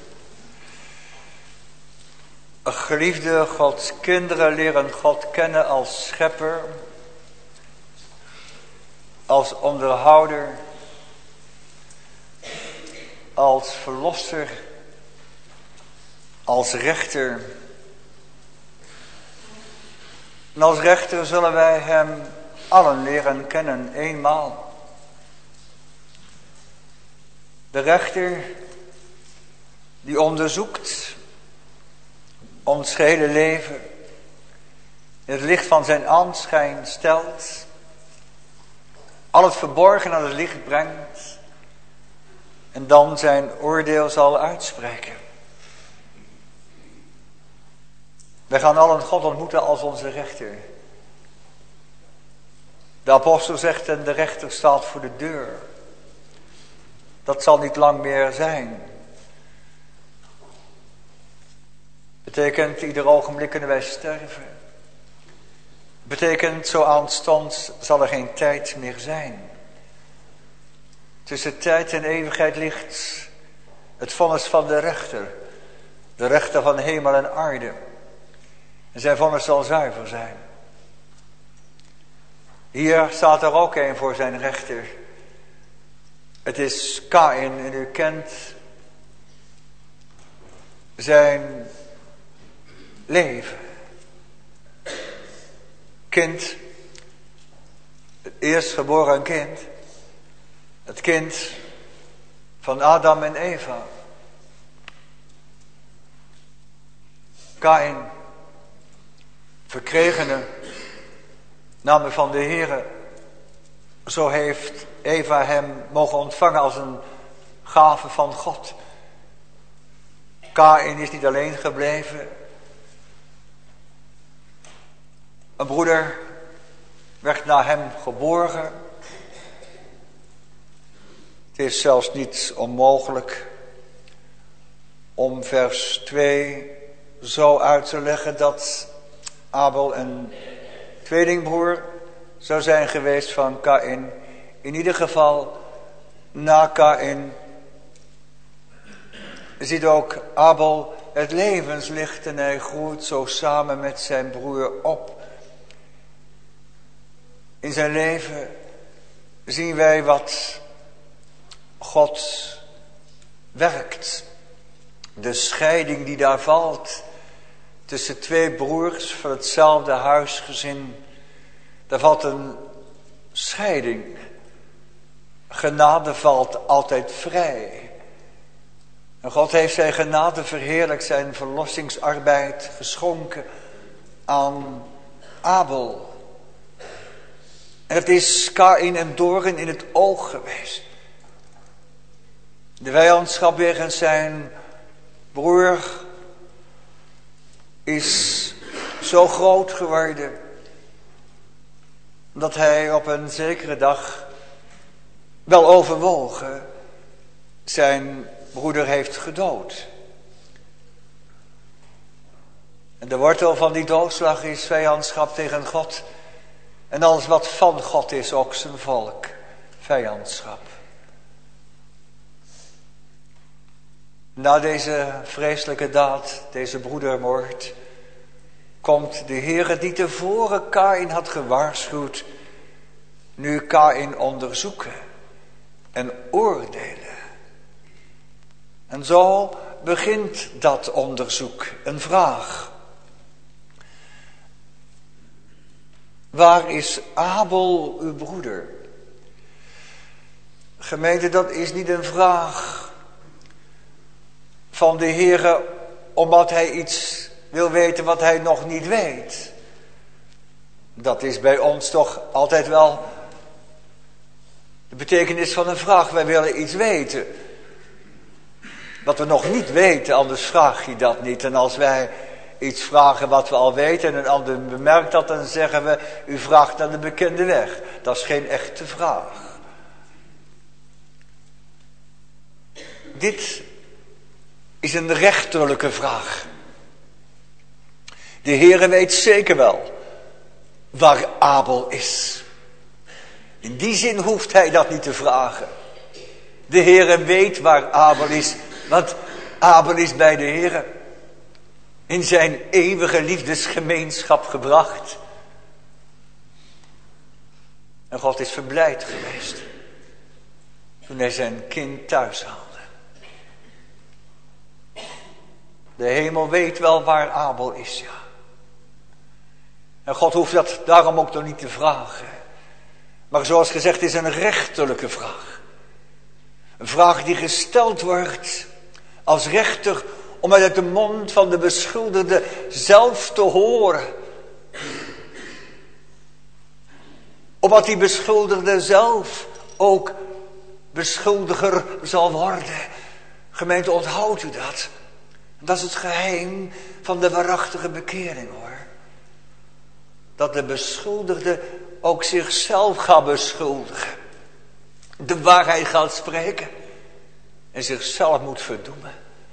Geliefde, Gods kinderen leren God kennen als schepper, als onderhouder, als verlosser, als rechter. En als rechter zullen wij hem allen leren kennen, eenmaal. De rechter die onderzoekt ons hele leven, in het licht van zijn aanschijn stelt, al het verborgen aan het licht brengt en dan zijn oordeel zal uitspreken. Wij gaan allen God ontmoeten als onze rechter. De apostel zegt, en de rechter staat voor de deur. Dat zal niet lang meer zijn. Betekent, ieder ogenblik kunnen wij sterven. Betekent, zo aanstonds zal er geen tijd meer zijn. Tussen tijd en eeuwigheid ligt het vonnis van de rechter. De rechter van hemel en aarde. En zijn vonnis zal zuiver zijn. Hier staat er ook een voor zijn rechter. Het is Kaïn en u kent zijn leven. Kind, het eerstgeboren kind, het kind van Adam en Eva. Kaïn, verkregene, namen van de Heere. Zo heeft Eva hem mogen ontvangen als een gave van God. Kaïn is niet alleen gebleven. Een broeder werd naar hem geboren. Het is zelfs niet onmogelijk om vers 2 zo uit te leggen dat Abel een tweelingbroer zou zijn geweest van Kaïn. In ieder geval, na Kaïn ziet ook Abel het levenslicht en hij groeit zo samen met zijn broer op. In zijn leven zien wij wat God werkt. De scheiding die daar valt tussen twee broers van hetzelfde huisgezin. Daar valt een scheiding. Genade valt altijd vrij. En God heeft zijn genade verheerlijkt, zijn verlossingsarbeid geschonken aan Abel. En het is Kaïn een doorn in het oog geweest. De vijandschap wegens zijn broer is zo groot geworden dat hij op een zekere dag wel overwogen zijn broeder heeft gedood. En de wortel van die doodslag is vijandschap tegen God. En alles wat van God is, ook zijn volk, vijandschap. Na deze vreselijke daad, deze broedermoord, komt de Heere die tevoren Kaïn had gewaarschuwd, nu Kaïn onderzoeken en oordelen. En zo begint dat onderzoek, een vraag. Waar is Abel, uw broeder? Gemeente, dat is niet een vraag van de Heere omdat hij iets wil weten wat hij nog niet weet. Dat is bij ons toch altijd wel de betekenis van een vraag. Wij willen iets weten. Wat we nog niet weten, anders vraag je dat niet. En als wij iets vragen wat we al weten en een ander bemerkt dat, dan zeggen we, u vraagt naar de bekende weg. Dat is geen echte vraag. Dit is een rechterlijke vraag. De Heere weet zeker wel waar Abel is. De In die zin hoeft hij dat niet te vragen. De Heere weet waar Abel is, want Abel is bij de Heere in zijn eeuwige liefdesgemeenschap gebracht. En God is verblijd geweest toen hij zijn kind thuis haalde. De hemel weet wel waar Abel is, ja. En God hoeft dat daarom ook nog niet te vragen. Maar zoals gezegd is een rechterlijke vraag. Een vraag die gesteld wordt als rechter om uit de mond van de beschuldigde zelf te horen. Opdat die beschuldigde zelf ook beschuldiger zal worden. Gemeente, onthoudt u dat? Dat is het geheim van de waarachtige bekering, hoor. Dat de beschuldigde ook zichzelf gaat beschuldigen. De waarheid gaat spreken. En zichzelf moet verdoemen.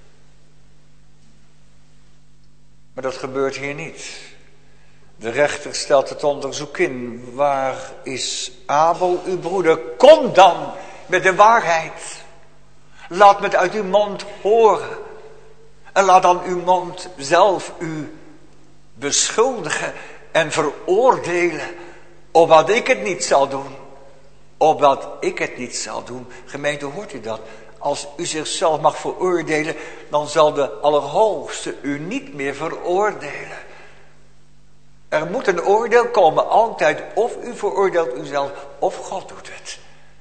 Maar dat gebeurt hier niet. De rechter stelt het onderzoek in. Waar is Abel, uw broeder? Kom dan met de waarheid. Laat me het uit uw mond horen. En laat dan uw mond zelf u beschuldigen en veroordelen. Opdat ik het niet zal doen. Opdat ik het niet zal doen. Gemeente, hoort u dat? Als u zichzelf mag veroordelen, dan zal de Allerhoogste u niet meer veroordelen. Er moet een oordeel komen, altijd. Of u veroordeelt uzelf, of God doet het.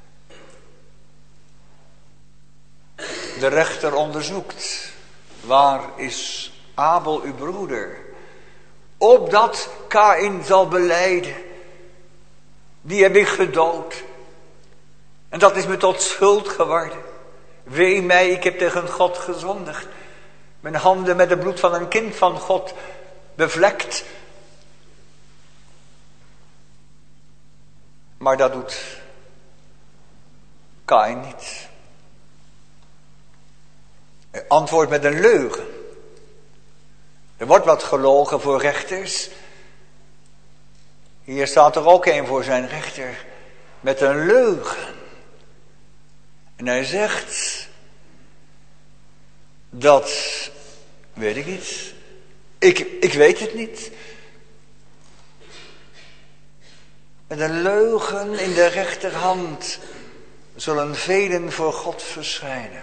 De rechter onderzoekt. Waar is Abel, uw broeder? Opdat Kaïn zal belijden. Die heb ik gedood. En dat is me tot schuld geworden. Wee mij, ik heb tegen God gezondigd. Mijn handen met het bloed van een kind van God bevlekt. Maar dat doet Kaïn niet. Hij antwoordt met een leugen. Er wordt wat gelogen voor rechters. Hier staat er ook een voor zijn rechter. Met een leugen. En hij zegt. Dat weet ik niet. Ik weet het niet. Met een leugen in de rechterhand zullen velen voor God verschijnen.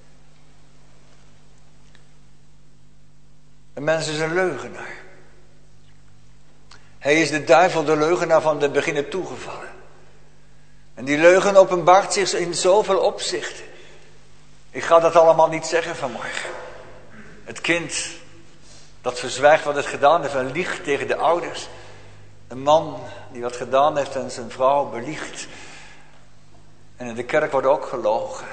Een mens is een leugenaar. Hij is de duivel, de leugenaar van de beginnen toegevallen. En die leugen openbaart zich in zoveel opzichten. Ik ga dat allemaal niet zeggen vanmorgen. Het kind dat verzwijgt wat het gedaan heeft en liegt tegen de ouders. Een man die wat gedaan heeft en zijn vrouw beliegt. En in de kerk wordt ook gelogen.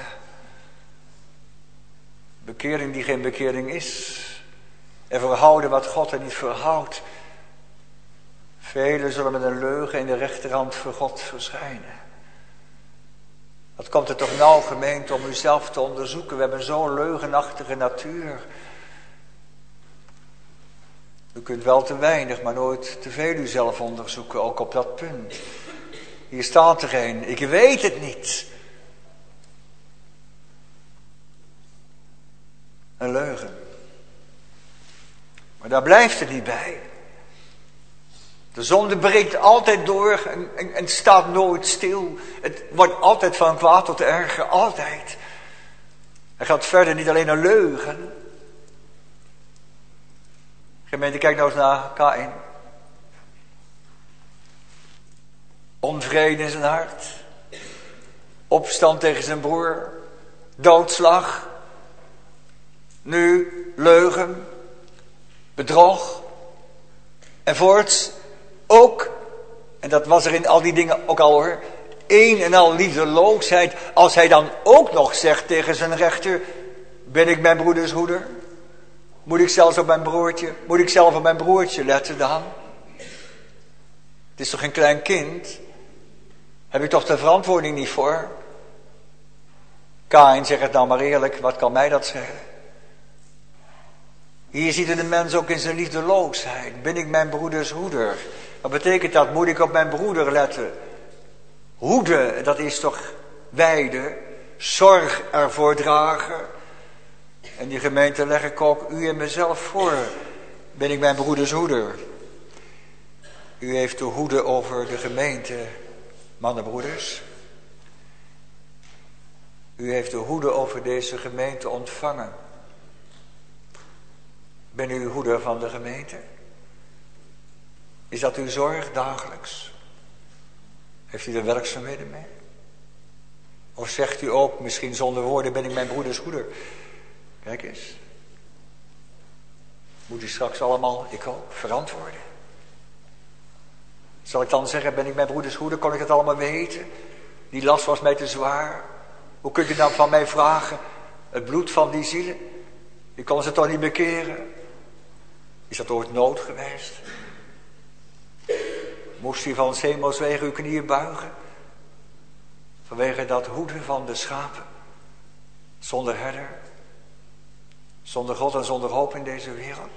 Bekering die geen bekering is. En verhouden wat God er niet verhoudt. Velen zullen met een leugen in de rechterhand voor God verschijnen. Wat komt er toch nou, gemeente, om uzelf te onderzoeken? We hebben zo'n leugenachtige natuur. U kunt wel te weinig, maar nooit te veel uzelf onderzoeken, ook op dat punt. Hier staat er een, ik weet het niet. Een leugen. Maar daar blijft het niet bij. De zonde breekt altijd door en staat nooit stil. Het wordt altijd van kwaad tot erger, altijd. Hij gaat verder, niet alleen een leugen. Gemeente, kijk nou eens naar Kaïn. Onvrede in zijn hart. Opstand tegen zijn broer. Doodslag. Nu leugen. Bedrog. En voorts ook, en dat was er in al die dingen ook al hoor, een en al liefdeloosheid. Als hij dan ook nog zegt tegen zijn rechter, ben ik mijn broeders hoeder? Moet ik zelfs op mijn broertje, moet ik zelf op mijn broertje letten dan? Het is toch geen klein kind? Heb ik toch de verantwoording niet voor? Kaïn, zeg het nou maar eerlijk, wat kan mij dat schelen? Hier ziet de mens ook in zijn liefdeloosheid. Ben ik mijn broeders hoeder? Wat betekent dat? Moet ik op mijn broeder letten? Hoede, dat is toch weide, zorg ervoor dragen. En die gemeente leg ik ook u en mezelf voor. Ben ik mijn broeders hoeder. U heeft de hoede over de gemeente, mannenbroeders. U heeft de hoede over deze gemeente ontvangen. Ben u hoeder van de gemeente? Is dat uw zorg dagelijks? Heeft u er werkzaamheden mee? Of zegt u ook, misschien zonder woorden, ben ik mijn broeders hoeder? Kijk eens. Moet u straks allemaal, ik ook, verantwoorden? Zal ik dan zeggen, ben ik mijn broeders hoeder? Kon ik het allemaal weten? Die last was mij te zwaar. Hoe kunt u dan van mij vragen? Het bloed van die zielen? Ik kon ze toch niet bekeren? Is dat ooit nood geweest? Moest u van 's hemels wegen uw knieën buigen? Vanwege dat hoeden van de schapen. Zonder herder. Zonder God en zonder hoop in deze wereld.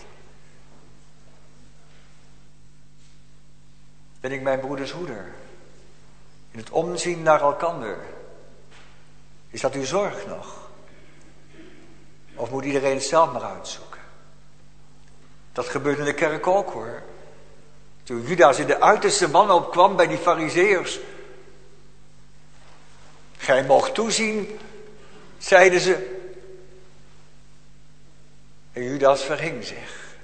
Ben ik mijn broeders hoeder? In het omzien naar elkander. Is dat uw zorg nog? Of moet iedereen het zelf maar uitzoeken? Dat gebeurt in de kerk ook hoor. Toen Judas in de uiterste wanhoop kwam bij die farizeeërs. Gij moogt toezien, zeiden ze. En Judas verging zich.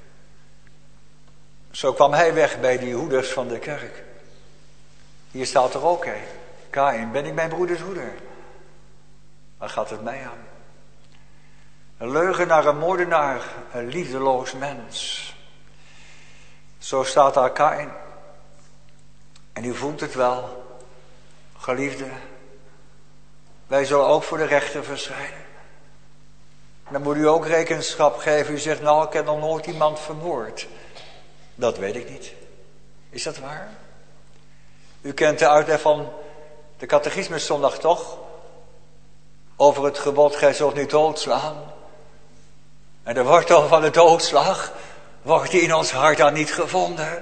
Zo kwam hij weg bij die hoeders van de kerk. Hier staat er ook een. Kaïn, ben ik mijn broeders hoeder? Waar gaat het mij aan? Een leugenaar, een moordenaar, een liefdeloos mens. Zo staat daar Kaïn. En u voelt het wel, geliefde. Wij zullen ook voor de rechter verschijnen. Dan moet u ook rekenschap geven. U zegt, nou, ik heb nog nooit iemand vermoord. Dat weet ik niet. Is dat waar? U kent de uitleg van de catechismuszondag toch? Over het gebod, gij zult niet doodslaan. En de wortel van de doodslag wordt die in ons hart dan niet gevonden.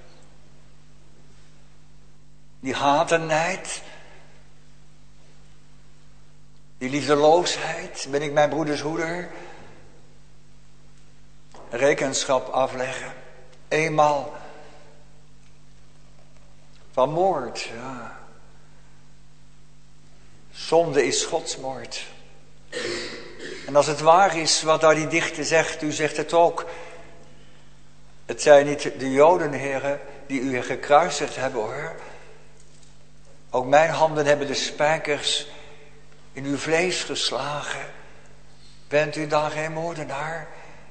Die haat en nijd. Die liefdeloosheid. Ben ik mijn broeders hoeder? Rekenschap afleggen. Eenmaal. Van moord. Ja. Zonde is godsmoord. En als het waar is wat daar die dichter zegt. U zegt het ook. Het zijn niet de Joden, heren, die u gekruisigd hebben hoor. Ook mijn handen hebben de spijkers in uw vlees geslagen. Bent u dan geen moordenaar?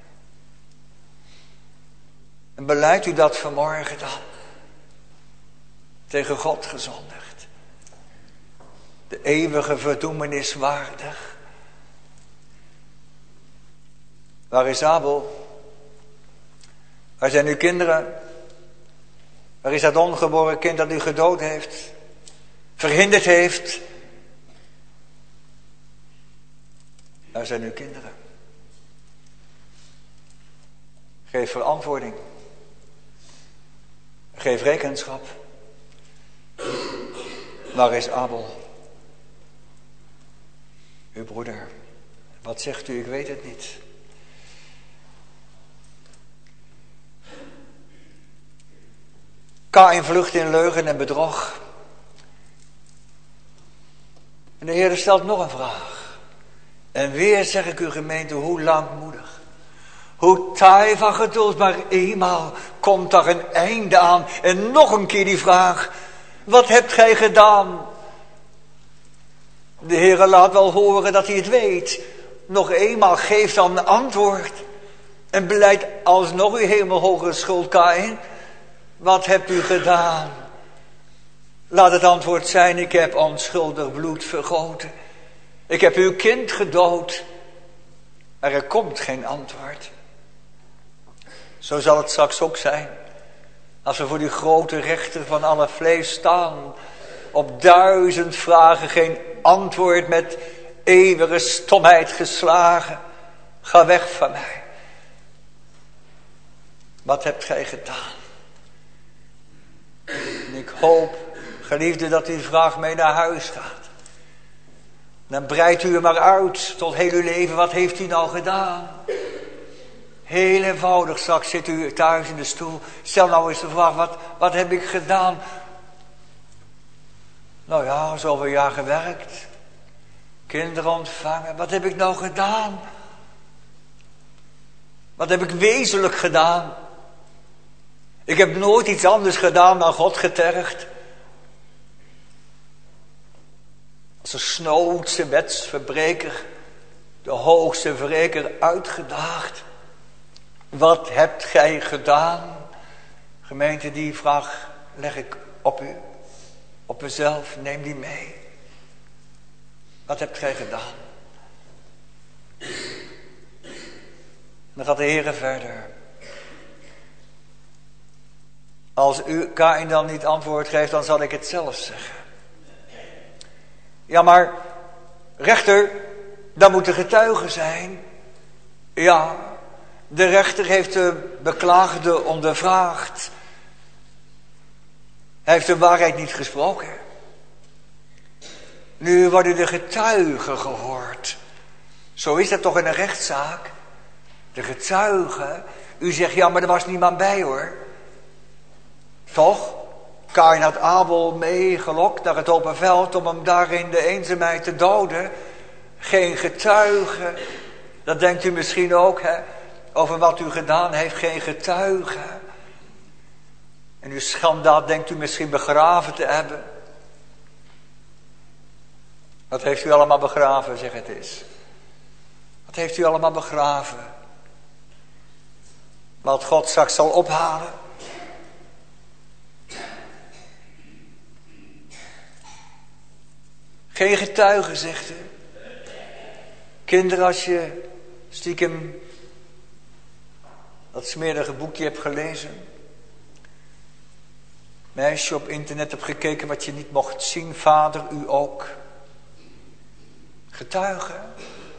En beleidt u dat vanmorgen dan? Tegen God gezondigd. De eeuwige verdoemenis waardig. Waar is Abel? Waar zijn uw kinderen? Waar is dat ongeboren kind dat u gedood heeft? Verhinderd heeft? Waar zijn uw kinderen? Geef verantwoording. Geef rekenschap. Waar is Abel? Uw broeder. Wat zegt u? Ik weet het niet. Kaïn vlucht in leugen en bedrog. En de Heer stelt nog een vraag. En weer zeg ik uw gemeente, hoe langmoedig. Hoe taai van geduld, maar eenmaal komt daar een einde aan. En nog een keer die vraag. Wat hebt gij gedaan? De Heer laat wel horen dat hij het weet. Nog eenmaal geeft dan antwoord. En beleidt alsnog uw hemelhoge schuld, Kaïn. Wat hebt u gedaan? Laat het antwoord zijn, ik heb onschuldig bloed vergoten. Ik heb uw kind gedood. Maar er komt geen antwoord. Zo zal het straks ook zijn. Als we voor die grote rechter van alle vlees staan. Op 1000 vragen geen antwoord, met eeuwige stomheid geslagen. Ga weg van mij. Wat hebt gij gedaan? En ik hoop, Geliefde, dat u vraagt mee naar huis gaat. Dan breidt u er maar uit tot heel uw leven. Wat heeft u nou gedaan? Heel eenvoudig, straks zit u thuis in de stoel. Stel nou eens de vraag, wat heb ik gedaan? Nou ja, zoveel jaar gewerkt. Kinderen ontvangen. Wat heb ik nou gedaan? Wat heb ik wezenlijk gedaan? Ik heb nooit iets anders gedaan dan God getergd. Als een snoodse wetsverbreker, de hoogste wreker uitgedaagd. Wat hebt gij gedaan? Gemeente, die vraag leg ik op u, op mezelf, neem die mee. Wat hebt gij gedaan? Dan gaat de Heer verder. Als u Kaïn dan niet antwoord geeft, dan zal ik het zelf zeggen. Ja, maar rechter, daar moeten getuigen zijn. Ja, de rechter heeft de beklaagde ondervraagd. Hij heeft de waarheid niet gesproken. Nu worden de getuigen gehoord. Zo is dat toch in een rechtszaak? De getuigen. U zegt, ja, maar er was niemand bij hoor. Toch? Kaïn had Abel meegelokt naar het open veld om hem daar in de eenzaamheid te doden. Geen getuigen. Dat denkt u misschien ook, hè? Over wat u gedaan heeft, geen getuigen. En uw schandaad denkt u misschien begraven te hebben. Wat heeft u allemaal begraven, zeg het eens. Wat heeft u allemaal begraven? Wat God straks zal ophalen. Geen getuigen, zegt u. Kinderen, als je stiekem dat smerige boekje hebt gelezen. Meisje op internet hebt gekeken wat je niet mocht zien. Vader, u ook. Getuigen.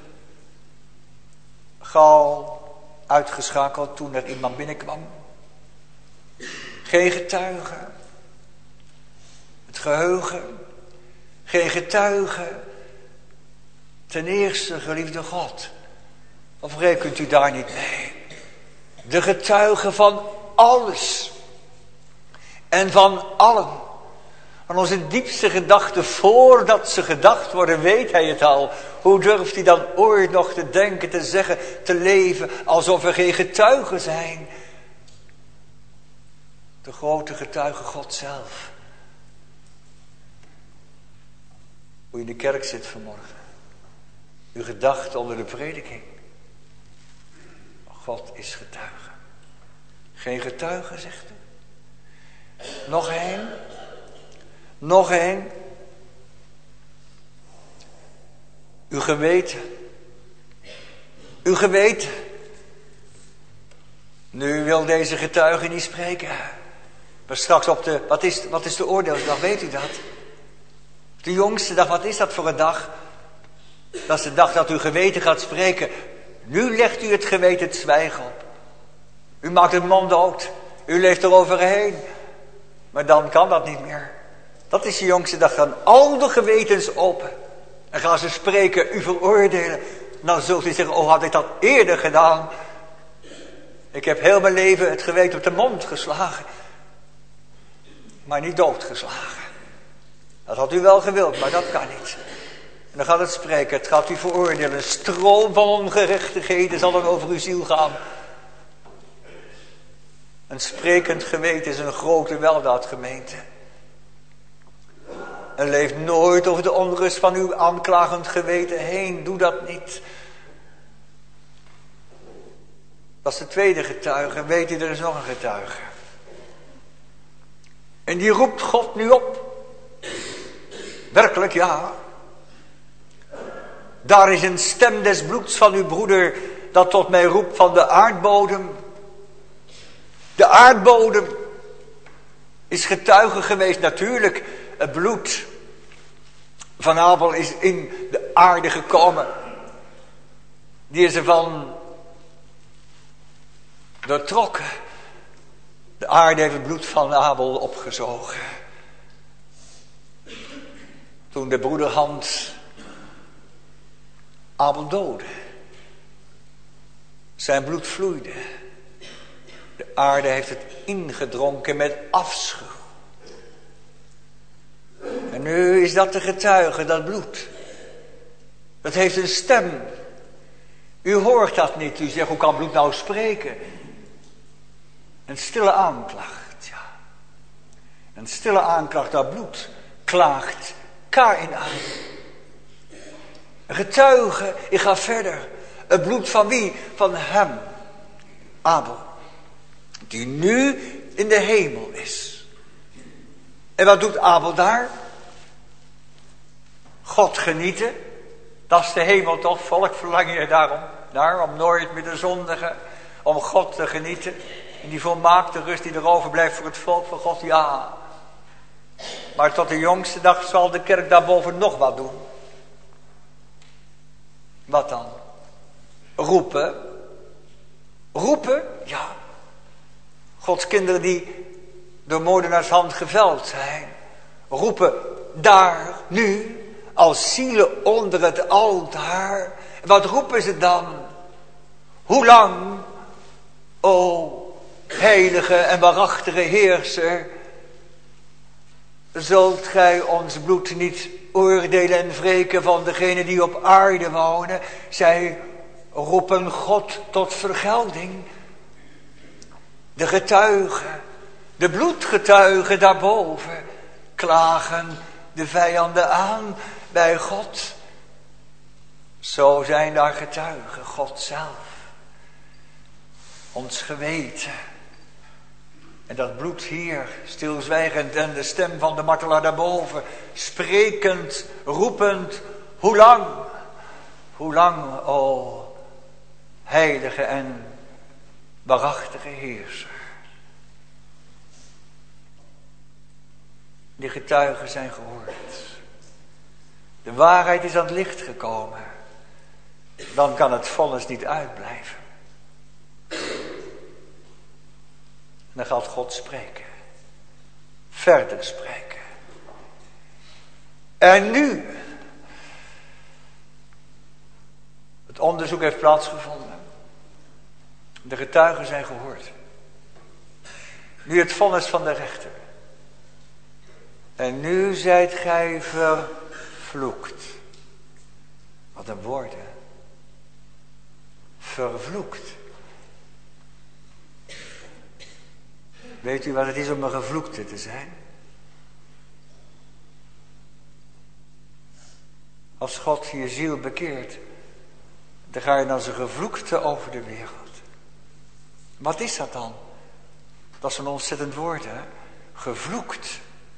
Gauw uitgeschakeld toen er iemand binnenkwam. Geen getuigen. Het geheugen. Geen getuigen. Ten eerste, geliefde God. Of rekent u daar niet mee? De getuigen van alles. En van allen. Van onze diepste gedachten, voordat ze gedacht worden, weet hij het al. Hoe durft hij dan ooit nog te denken, te zeggen, te leven, alsof er geen getuigen zijn? De grote getuige God zelf. Hoe je in de kerk zit vanmorgen. Uw gedachten onder de prediking. God is getuige. Geen getuige, zegt u. Nog één. Nog één. Uw geweten. Uw geweten. Nu wil deze getuige niet spreken. Maar straks op de... Wat is de oordeelsdag, weet u dat? De jongste dag, wat is dat voor een dag? Dat is de dag dat uw geweten gaat spreken. Nu legt u het geweten het zwijgen op. U maakt het mond dood. U leeft er overheen. Maar dan kan dat niet meer. Dat is de jongste dag. Dan al de gewetens open. En gaan ze spreken, u veroordelen. Nou zult u zeggen, oh had ik dat eerder gedaan. Ik heb heel mijn leven het geweten op de mond geslagen. Maar niet doodgeslagen. Dat had u wel gewild, maar dat kan niet. En dan gaat het spreken, het gaat u veroordelen. Een stroom van ongerechtigheden zal dan over uw ziel gaan. Een sprekend geweten is een grote weldaad, gemeente. En leef nooit over de onrust van uw aanklagend geweten heen. Doe dat niet. Dat is de tweede getuige. Weet u, er is nog een getuige. En die roept God nu op. Werkelijk, ja. Daar is een stem des bloeds van uw broeder dat tot mij roept van de aardbodem. De aardbodem is getuige geweest, natuurlijk. Het bloed van Abel is in de aarde gekomen. Die is ervan doortrokken. De aarde heeft het bloed van Abel opgezogen. Toen de broeder Hans Abel doodde. Zijn bloed vloeide. De aarde heeft het ingedronken met afschuw. En nu is dat de getuige, dat bloed. Dat heeft een stem. U hoort dat niet. U zegt, hoe kan bloed nou spreken? Een stille aanklacht, ja. Een stille aanklacht, dat bloed klaagt Kaïn aan. Een getuige, ik ga verder. Het bloed van wie? Van hem, Abel. Die nu in de hemel is. En wat doet Abel daar? God genieten. Dat is de hemel toch, volk, verlang je daarom? Om nooit meer te zondigen. Om God te genieten. En die volmaakte rust die er overblijft voor het volk van God, ja. Maar tot de jongste dag zal de kerk daarboven nog wat doen. Wat dan? Roepen. Roepen? Ja. Gods kinderen die door moordenaars hand geveld zijn. Roepen daar, nu, als zielen onder het altaar. Wat roepen ze dan? Hoe lang, o heilige en waarachtige heerser, zult gij ons bloed niet oordelen en wreken van degenen die op aarde wonen? Zij roepen God tot vergelding. De getuigen, de bloedgetuigen daarboven, klagen de vijanden aan bij God. Zo zijn daar getuigen, God zelf. Ons geweten. En dat bloed hier, stilzwijgend, en de stem van de martelaar daarboven, sprekend, roepend, hoe lang? Hoe lang, o heilige en waarachtige heerser. Die getuigen zijn gehoord. De waarheid is aan het licht gekomen. Dan kan het vonnis niet uitblijven. Dan gaat God spreken. Verder spreken. En nu. Het onderzoek heeft plaatsgevonden. De getuigen zijn gehoord. Nu het vonnis van de rechter. En nu zijt gij vervloekt. Wat een woord, hè? Vervloekt. Weet u wat het is om een gevloekte te zijn? Als God je ziel bekeert, dan ga je als een gevloekte over de wereld. Wat is dat dan? Dat is een ontzettend woord, hè? Gevloekt.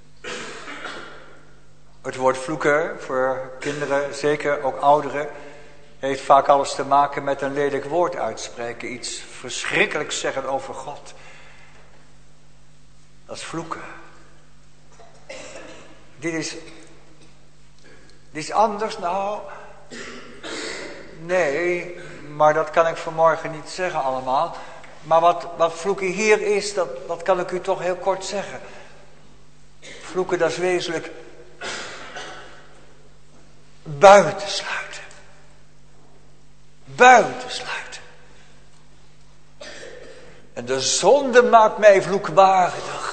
Het woord vloeken voor kinderen, zeker ook ouderen, heeft vaak alles te maken met een lelijk woord uitspreken. Iets verschrikkelijks zeggen over God. Dat is vloeken. Dit is anders, nou. Nee, maar dat kan ik vanmorgen niet zeggen allemaal. Maar wat vloeken hier is, dat kan ik u toch heel kort zeggen. Vloeken, dat is wezenlijk buitensluiten. Buitensluiten. En de zonde maakt mij vloekwaardig.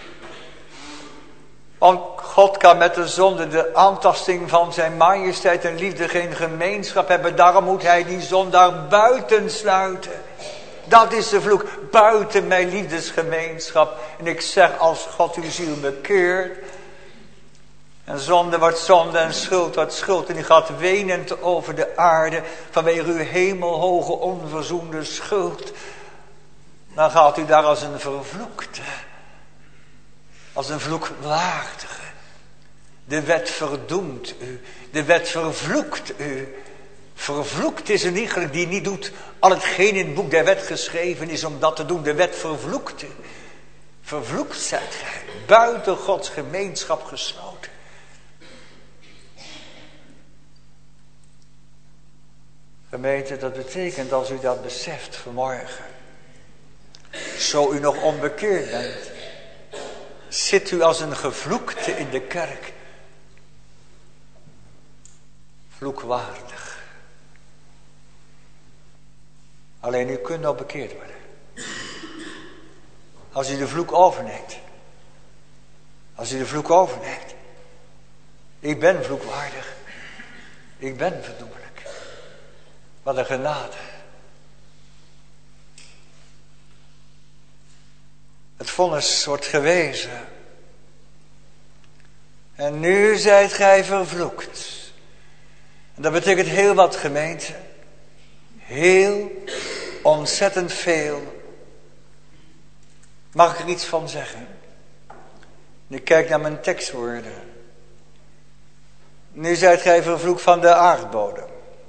Want God kan met de zonde, de aantasting van zijn majesteit en liefde, geen gemeenschap hebben. Daarom moet hij die zondaar buitensluiten. Dat is de vloek. Buiten mijn liefdesgemeenschap. En ik zeg, als God uw ziel bekeert. En zonde wordt zonde en schuld wordt schuld. En die gaat wenend over de aarde. Vanwege uw hemelhoge onverzoende schuld. Dan gaat u daar als een vervloekte. Als een vloekwaardige. De wet verdoemt u. De wet vervloekt u. Vervloekt is een iegelijk die niet doet al hetgeen in het boek der wet geschreven is om dat te doen. De wet vervloekt u. Vervloekt zijt gij. Buiten Gods gemeenschap gesloten. Gemeente, dat betekent als u dat beseft vanmorgen. Zo u nog onbekeerd bent. Zit u als een gevloekte in de kerk. vloekwaardig. Alleen u kunt nog bekeerd worden. Als u de vloek overneemt. Als u de vloek overneemt. Ik ben vloekwaardig. Ik ben verdoemelijk. Wat een genade. Het vonnis wordt gewezen. En nu zijt gij vervloekt. En dat betekent heel wat, gemeente. Heel ontzettend veel. Mag ik er iets van zeggen? Ik kijk naar mijn tekstwoorden. Nu zijt gij vervloekt van de aardbodem.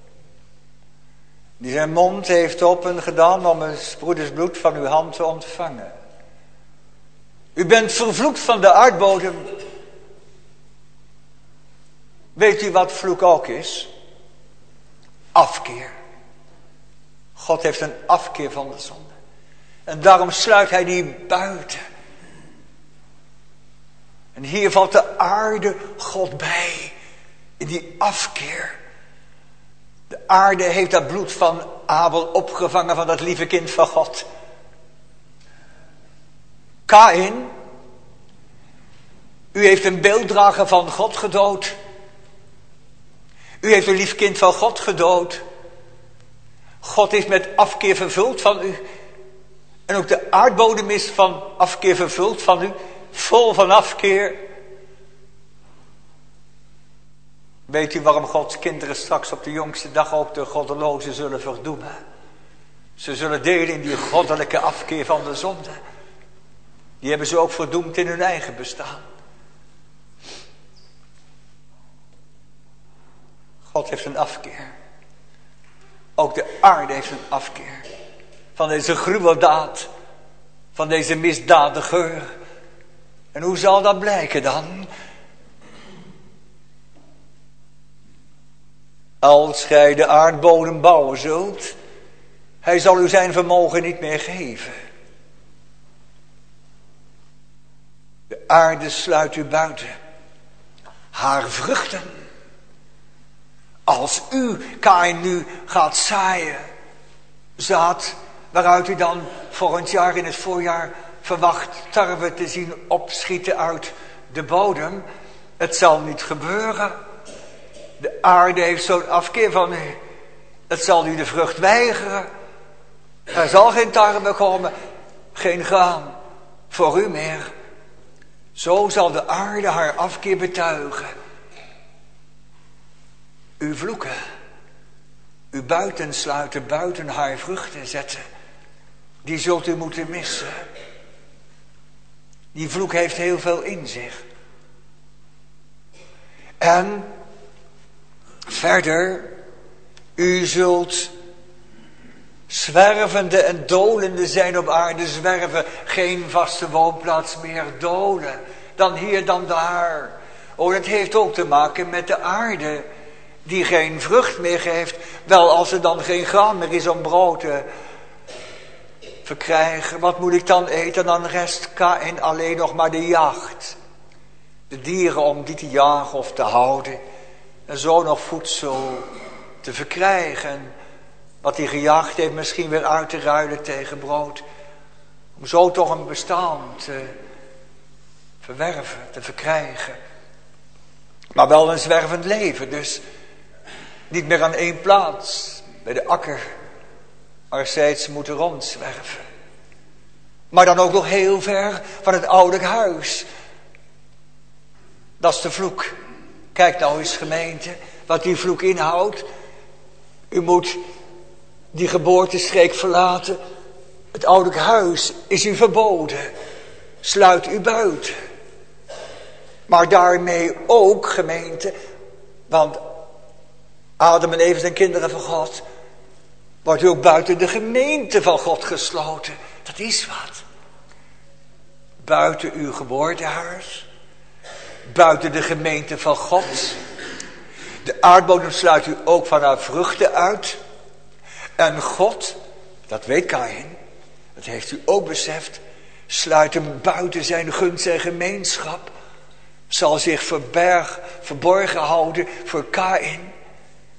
Die zijn mond heeft open gedaan om het broedersbloed van uw hand te ontvangen. U bent vervloekt van de aardbodem. Weet u wat vloek ook is? Afkeer. God heeft een afkeer van de zonde. En daarom sluit hij die buiten. En hier valt de aarde God bij. In die afkeer. De aarde heeft dat bloed van Abel opgevangen, van dat lieve kind van God. Kaïn. U heeft een beelddrager van God gedood. U heeft een lief kind van God gedood. God is met afkeer vervuld van u. En ook de aardbodem is van afkeer vervuld van u. Vol van afkeer. Weet u waarom Gods kinderen straks op de jongste dag ook de goddelozen zullen verdoemen? Ze zullen delen in die goddelijke afkeer van de zonde. Die hebben ze ook verdoemd in hun eigen bestaan. God heeft een afkeer. Ook de aarde heeft een afkeer. Van deze gruweldaad. Van deze misdadiger. En hoe zal dat blijken dan? Als gij de aardbodem bouwen zult, hij zal u zijn vermogen niet meer geven. De aarde sluit u buiten. Haar vruchten. Als u, Kaïn, nu gaat zaaien, zaad, waaruit u dan volgend jaar in het voorjaar verwacht tarwe te zien opschieten uit de bodem, het zal niet gebeuren. De aarde heeft zo'n afkeer van u. Het zal u de vrucht weigeren. Er zal geen tarwe komen, geen graan voor u meer. Zo zal de aarde haar afkeer betuigen. U vloeken, u buitensluiten, buiten haar vruchten zetten. Die zult u moeten missen. Die vloek heeft heel veel in zich. En verder, u zult zwervende en dolende zijn op aarde. Zwerven, geen vaste woonplaats meer, dolen. Dan hier, dan daar. Oh, dat heeft ook te maken met de aarde. Die geen vrucht meer geeft. Wel, als er dan geen graan meer is om brood te verkrijgen. Wat moet ik dan eten? Dan rest Kaïn alleen nog maar de jacht. De dieren om die te jagen of te houden. En zo nog voedsel te verkrijgen. Wat hij gejaagd heeft misschien weer uit te ruilen tegen brood. Om zo toch een bestaan te verwerven, te verkrijgen. Maar wel een zwervend leven. Dus niet meer aan één plaats bij de akker. Maar steeds moeten rondzwerven. Maar dan ook nog heel ver van het ouderlijk huis. Dat is de vloek. Kijk nou eens, gemeente, wat die vloek inhoudt. U moet die geboortestreek verlaten. Het ouderlijk huis is u verboden. Sluit u buiten. Maar daarmee ook, gemeente, want Adam en Eva zijn kinderen van God, wordt u ook buiten de gemeente van God gesloten. Dat is wat. Buiten uw geboortehuis. Buiten de gemeente van God. De aardbodem sluit u ook van haar vruchten uit. En God, dat weet Kaïn, dat heeft u ook beseft, sluit hem buiten zijn gunst en gemeenschap. Zal zich verborgen houden voor Kaïn.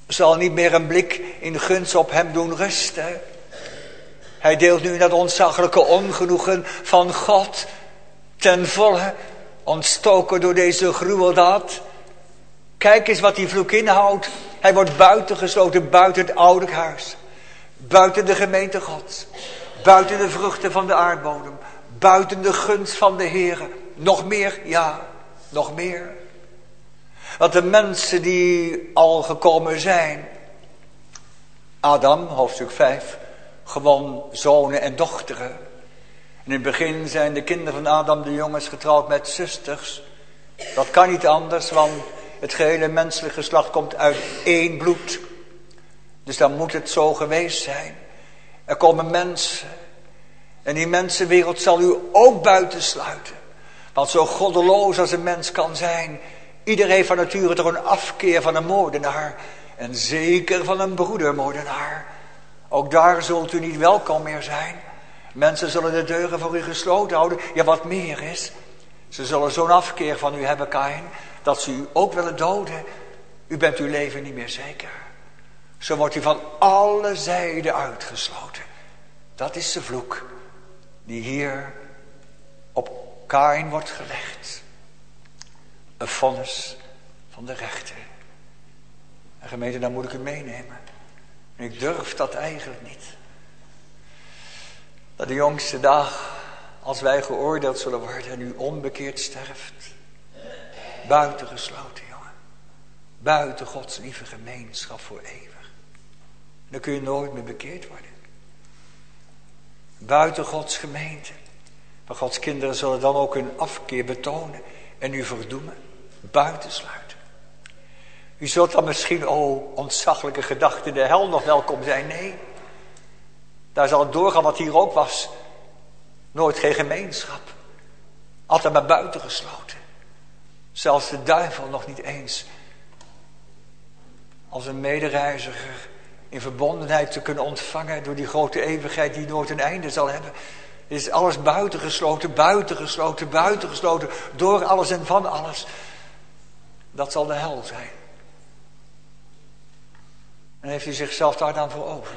zal niet meer een blik in gunst op hem doen rusten. Hij deelt nu dat ontzaglijke ongenoegen van God ten volle, ontstoken door deze gruweldaad. Kijk eens wat die vloek inhoudt. Hij wordt buitengesloten, buiten het ouderlijk huis. Buiten de gemeente Gods. Buiten de vruchten van de aardbodem. Buiten de gunst van de Heere. Nog meer, ja, nog meer. Want de mensen die al gekomen zijn. Adam, hoofdstuk 5. Gewoon zonen en dochteren. En in het begin zijn de kinderen van Adam, de jongens, getrouwd met zusters. Dat kan niet anders, want het gehele menselijk geslacht komt uit één bloed. Dus dan moet het zo geweest zijn. Er komen mensen. En die mensenwereld zal u ook buitensluiten. Want zo goddeloos als een mens kan zijn. Iedereen heeft van nature toch een afkeer van een moordenaar. En zeker van een broedermoordenaar. Ook daar zult u niet welkom meer zijn. Mensen zullen de deuren voor u gesloten houden. Ja, wat meer is. Ze zullen zo'n afkeer van u hebben, Kaïn. Dat ze u ook willen doden. U bent uw leven niet meer zeker. Zo wordt u van alle zijden uitgesloten. Dat is de vloek die hier op Kaïn wordt gelegd. Een vonnis van de rechter. En gemeente, dan moet ik u meenemen. En ik durf dat eigenlijk niet. Dat de jongste dag, als wij geoordeeld zullen worden en u onbekeerd sterft. Buitengesloten, jongen. Buiten Gods lieve gemeenschap voor eeuwig. Dan kun je nooit meer bekeerd worden. Buiten Gods gemeente. Maar Gods kinderen zullen dan ook hun afkeer betonen en u verdoemen. Buitensluiten. U zult dan misschien, ontzaglijke gedachten, de hel nog welkom zijn. Nee. Daar zal het doorgaan wat hier ook was. Nooit geen gemeenschap. Altijd maar buitengesloten. Zelfs de duivel nog niet eens. Als een medereiziger in verbondenheid te kunnen ontvangen door die grote eeuwigheid die nooit een einde zal hebben. Is alles buitengesloten, buitengesloten, buitengesloten. Door alles en van alles. Dat zal de hel zijn. En heeft u zichzelf daar dan voor over?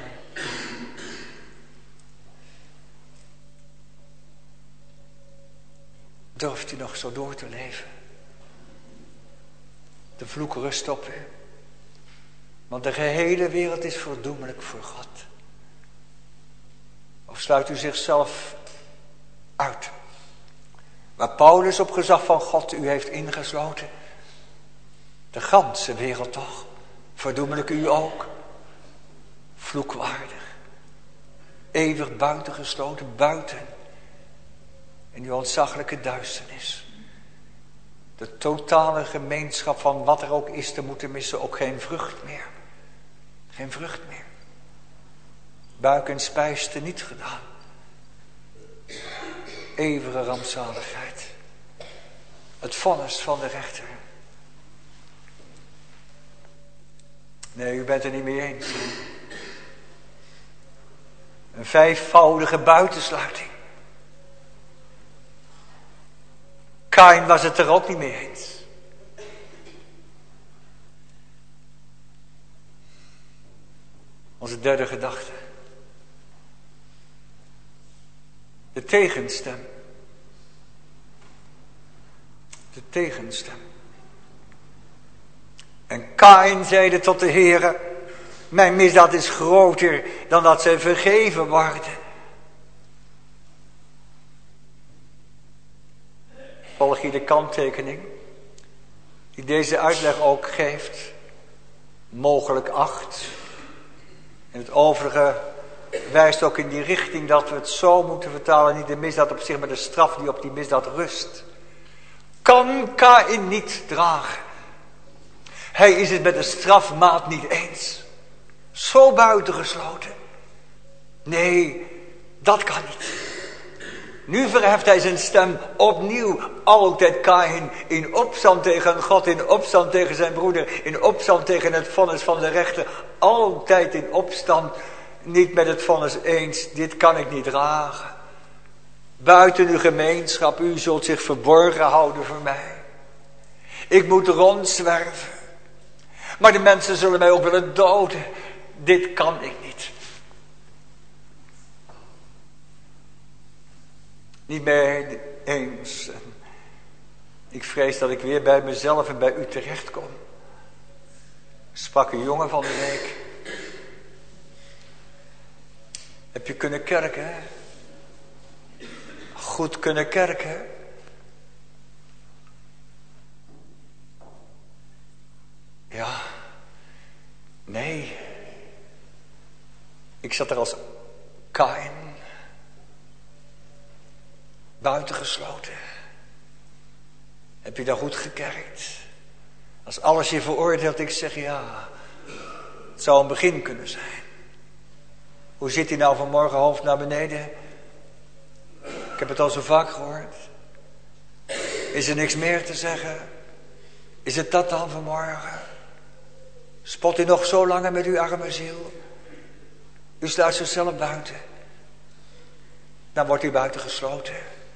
Durft u nog zo door te leven? De vloek rust op u. Want de gehele wereld is verdoemelijk voor God. Of sluit u zichzelf uit? Waar Paulus op gezag van God u heeft ingesloten. De ganse wereld toch. Verdoemelijk u ook. Vloekwaardig. Eeuwig buitengesloten, buiten. In die ontzaglijke duisternis. De totale gemeenschap van wat er ook is te moeten missen. Ook geen vrucht meer. Geen vrucht meer. Buik en spijs niet gedaan. Eeuwige rampzaligheid. Het vonnis van de rechter. Nee, u bent er niet mee eens. Een vijfvoudige buitensluiting. Kaïn was het er ook niet mee eens. Onze derde gedachte. De tegenstem. De tegenstem. En Kaïn zeide tot de Heere: mijn misdaad is groter dan dat zij vergeven worden. Volg je de kanttekening die deze uitleg ook geeft? Mogelijk 8. En het overige wijst ook in die richting dat we het zo moeten vertalen. Niet de misdaad op zich, maar de straf die op die misdaad rust. Kan Kaïn niet dragen. Hij is het met de strafmaat niet eens. Zo buitengesloten. Nee, dat kan niet. Nu verheft hij zijn stem opnieuw. Altijd Kaïn in opstand tegen God, in opstand tegen zijn broeder, in opstand tegen het vonnis van de rechter. Altijd in opstand, niet met het vonnis eens. Dit kan ik niet dragen. Buiten uw gemeenschap, u zult zich verborgen houden voor mij. Ik moet rondzwerven. Maar de mensen zullen mij ook willen doden. Dit kan ik niet. Niet meer eens. Ik vrees dat ik weer bij mezelf en bij u terechtkom. Sprak een jongen van de week. Heb je kunnen kerken? Goed kunnen kerken? Ja. Nee. Ik zat er als Kain. Buitengesloten. Heb je daar goed gekerkt? Als alles je veroordeelt, ik zeg ja. Het zou een begin kunnen zijn. Hoe zit hij nou vanmorgen hoofd naar beneden? Ik heb het al zo vaak gehoord. Is er niks meer te zeggen? Is het dat dan vanmorgen? Spot u nog zo lang met uw arme ziel? U sluit zichzelf buiten. Dan wordt u buiten gesloten.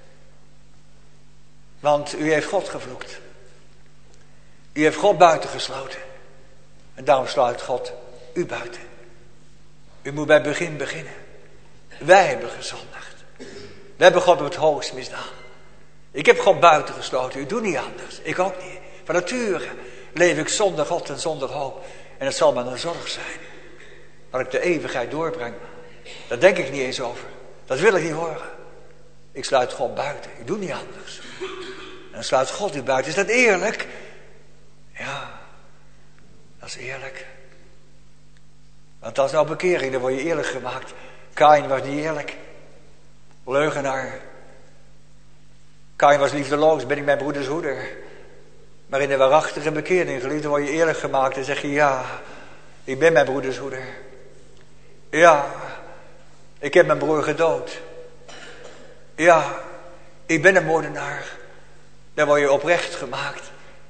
Want u heeft God gevloekt. U heeft God buiten gesloten. En daarom sluit God u buiten. U moet bij het begin beginnen. Wij hebben gezondigd. We hebben God op het hoogst misdaan. Ik heb God buiten gesloten. U doet niet anders. Ik ook niet. Van nature leef ik zonder God en zonder hoop. En het zal me een zorg zijn. Waar ik de eeuwigheid doorbreng. Daar denk ik niet eens over. Dat wil ik niet horen. Ik sluit God buiten. Ik doe niet anders. En dan sluit God u buiten. Is dat eerlijk? Ja. Dat is eerlijk. Want dat is nou bekering. Dan word je eerlijk gemaakt. Kain was niet eerlijk. Leugenaar. Kain was liefdeloos. Ben ik mijn broeders hoeder. Maar in de waarachtige bekering, geliefde, word je eerlijk gemaakt. En zeg je ja. Ik ben mijn broeders hoeder. Ja. Ik heb mijn broer gedood. Ja. Ik ben een moordenaar. Dan word je oprecht gemaakt.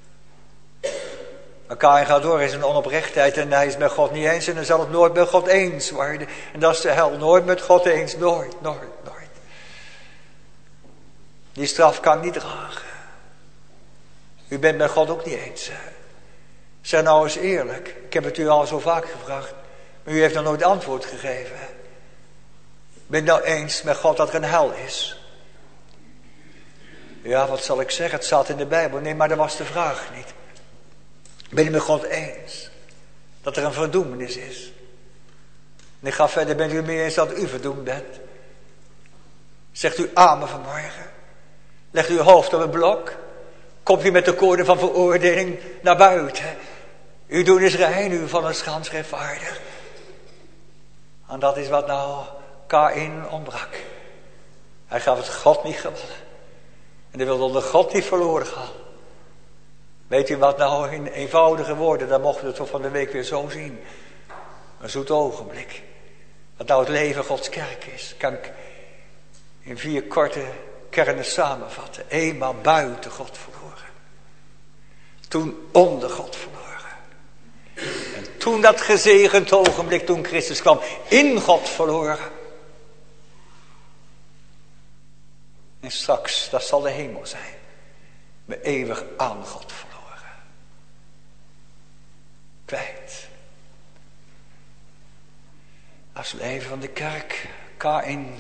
Maar Kain gaat door in zijn onoprechtheid en hij is met God niet eens en hij zal het nooit met God eens worden. En dat is de hel, nooit met God eens, nooit. Die straf kan ik niet dragen. U bent met God ook niet eens. Zeg nou eens eerlijk, ik heb het u al zo vaak gevraagd, maar u heeft nog nooit antwoord gegeven. Ben je nou eens met God dat er een hel is? Ja, wat zal ik zeggen, het staat in de Bijbel. Nee, maar dat was de vraag niet. Ben je met God eens dat er een verdoemenis is? En ik ga verder, bent u mee eens dat u verdoemd bent? Zegt u amen vanmorgen? Legt u uw hoofd op het blok? Komt u met de koorden van veroordeling naar buiten? U doen is rein, u van een schans rechtvaardig. En dat is wat nou Kain ontbrak. Hij gaf het God niet gewonnen. En hij wilde onder God niet verloren gaan. Weet u wat nou in eenvoudige woorden, dan mochten we het toch van de week weer zo zien. Een zoet ogenblik. Wat nou het leven Gods kerk is, kan ik in 4 korte kernen samenvatten. Eenmaal buiten God verloren. Toen onder God verloren. En toen dat gezegend ogenblik, toen Christus kwam, in God verloren. En straks, dat zal de hemel zijn. Me eeuwig aan God verloren. Kwijt. Als leven van de kerk, Kain,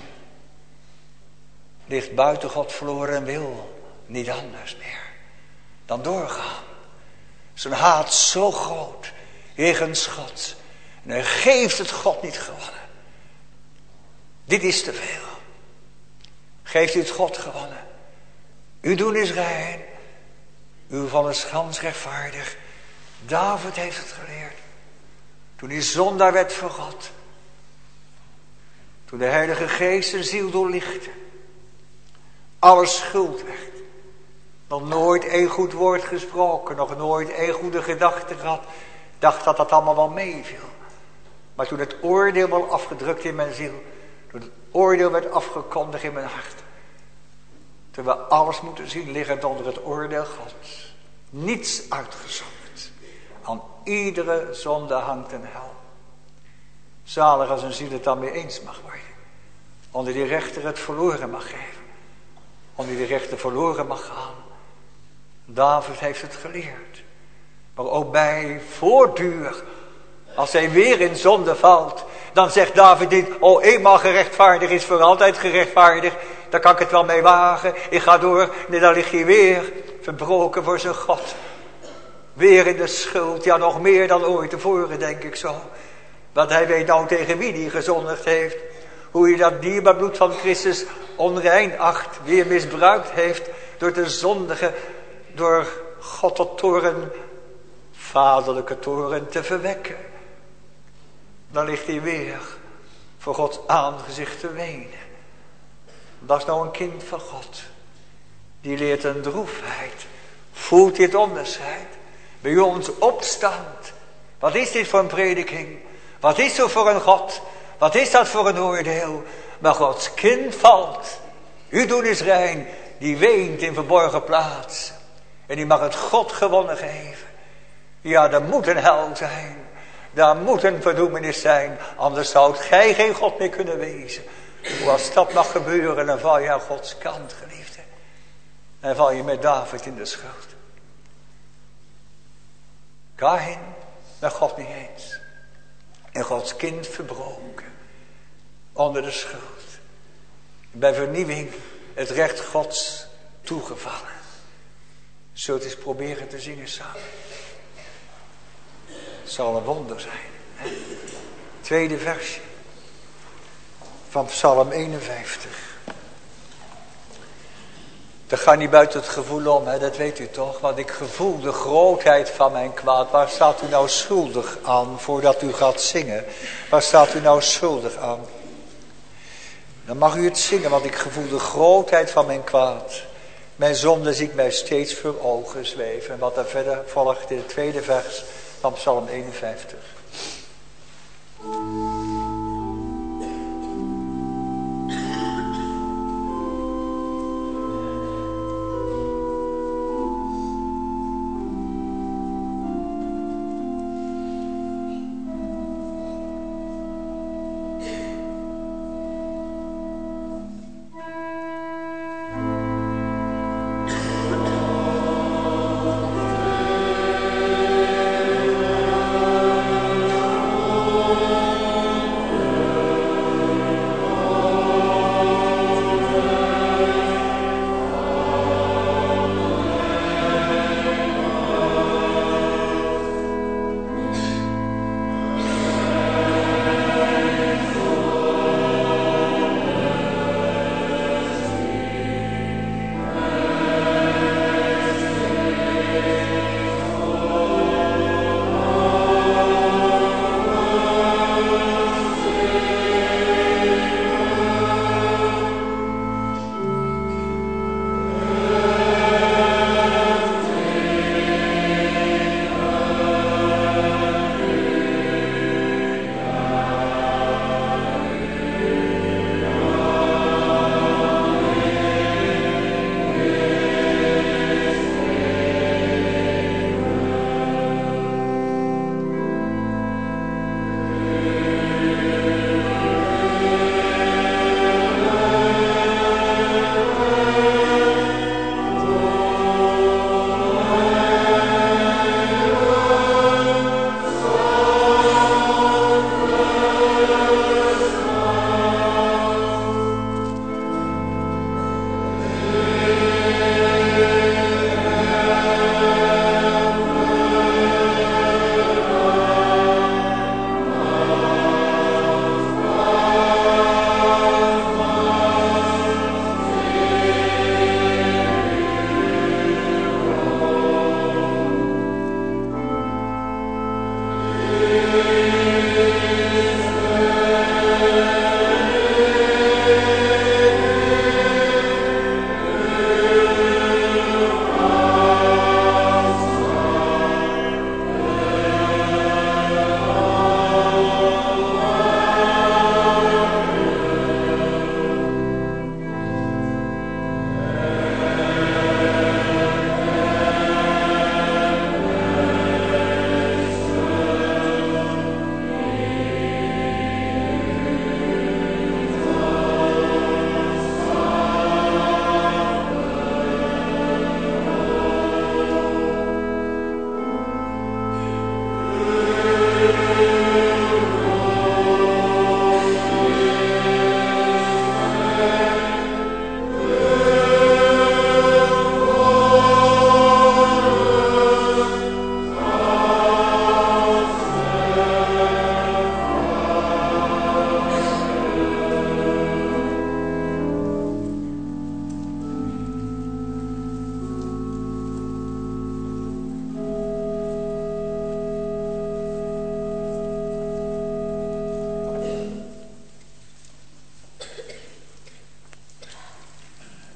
ligt buiten God verloren en wil niet anders meer dan doorgaan. Zijn haat zo groot, jegens God. En hij geeft het God niet gewonnen. Dit is te veel. Geeft u het God gewonnen. U doen is rein. U van een schans rechtvaardig. David heeft het geleerd. Toen hij zondaar werd voor God. Toen de Heilige Geest zijn ziel doorlichtte. Alle schuld werd. Nog nooit één goed woord gesproken. Nog nooit één goede gedachte gehad. Dacht dat dat allemaal wel meeviel. Maar toen het oordeel werd afgedrukt in mijn ziel. Toen het oordeel werd afgekondigd in mijn hart. Toen we alles moeten zien liggend onder het oordeel Gods. Niets uitgezonderd. Aan iedere zonde hangt een hel. Zalig als een ziel het dan mee eens mag worden. Onder die rechter het verloren mag geven. Onder die rechter verloren mag gaan. David heeft het geleerd. Maar ook bij voortduur, als hij weer in zonde valt, dan zegt David niet, oh, eenmaal gerechtvaardigd is voor altijd gerechtvaardigd. Daar kan ik het wel mee wagen. Ik ga door. Nee, dan ligt hij weer verbroken voor zijn God. Weer in de schuld. Ja, nog meer dan ooit tevoren, denk ik zo. Want hij weet nou tegen wie hij gezondigd heeft. Hoe hij dat dierbaar bloed van Christus onrein acht. Weer misbruikt heeft door te zondigen. Door God tot toorn, vaderlijke toorn te verwekken. Dan ligt hij weer voor Gods aangezicht te wenen. Dat is nou een kind van God. Die leert een droefheid. Voelt dit onderscheid. Bij ons opstand. Wat is dit voor een prediking? Wat is er voor een God? Wat is dat voor een oordeel? Maar Gods kind valt. Uw doen is rein. Die weent in verborgen plaatsen. En die mag het God gewonnen geven. Ja, er moet een hel zijn. Daar moet een verdoemenis zijn. Anders zou gij geen God meer kunnen wezen. Hoe als dat mag gebeuren, dan val je aan Gods kant, geliefde. Dan val je met David in de schuld. Kain, met God niet eens. En Gods kind verbroken. Onder de schuld. Bij vernieuwing het recht Gods toegevallen. Zult eens proberen te zingen samen. Het zal een wonder zijn. Hè? Tweede versje. Van Psalm 51. Dat gaat niet buiten het gevoel om, hè? Dat weet u toch. Want ik gevoel de grootheid van mijn kwaad. Waar staat u nou schuldig aan voordat u gaat zingen? Waar staat u nou schuldig aan? Dan mag u het zingen, want ik gevoel de grootheid van mijn kwaad. Mijn zonde zie ik mij steeds voor ogen zweven. En wat er verder volgt in het tweede vers van Psalm 51.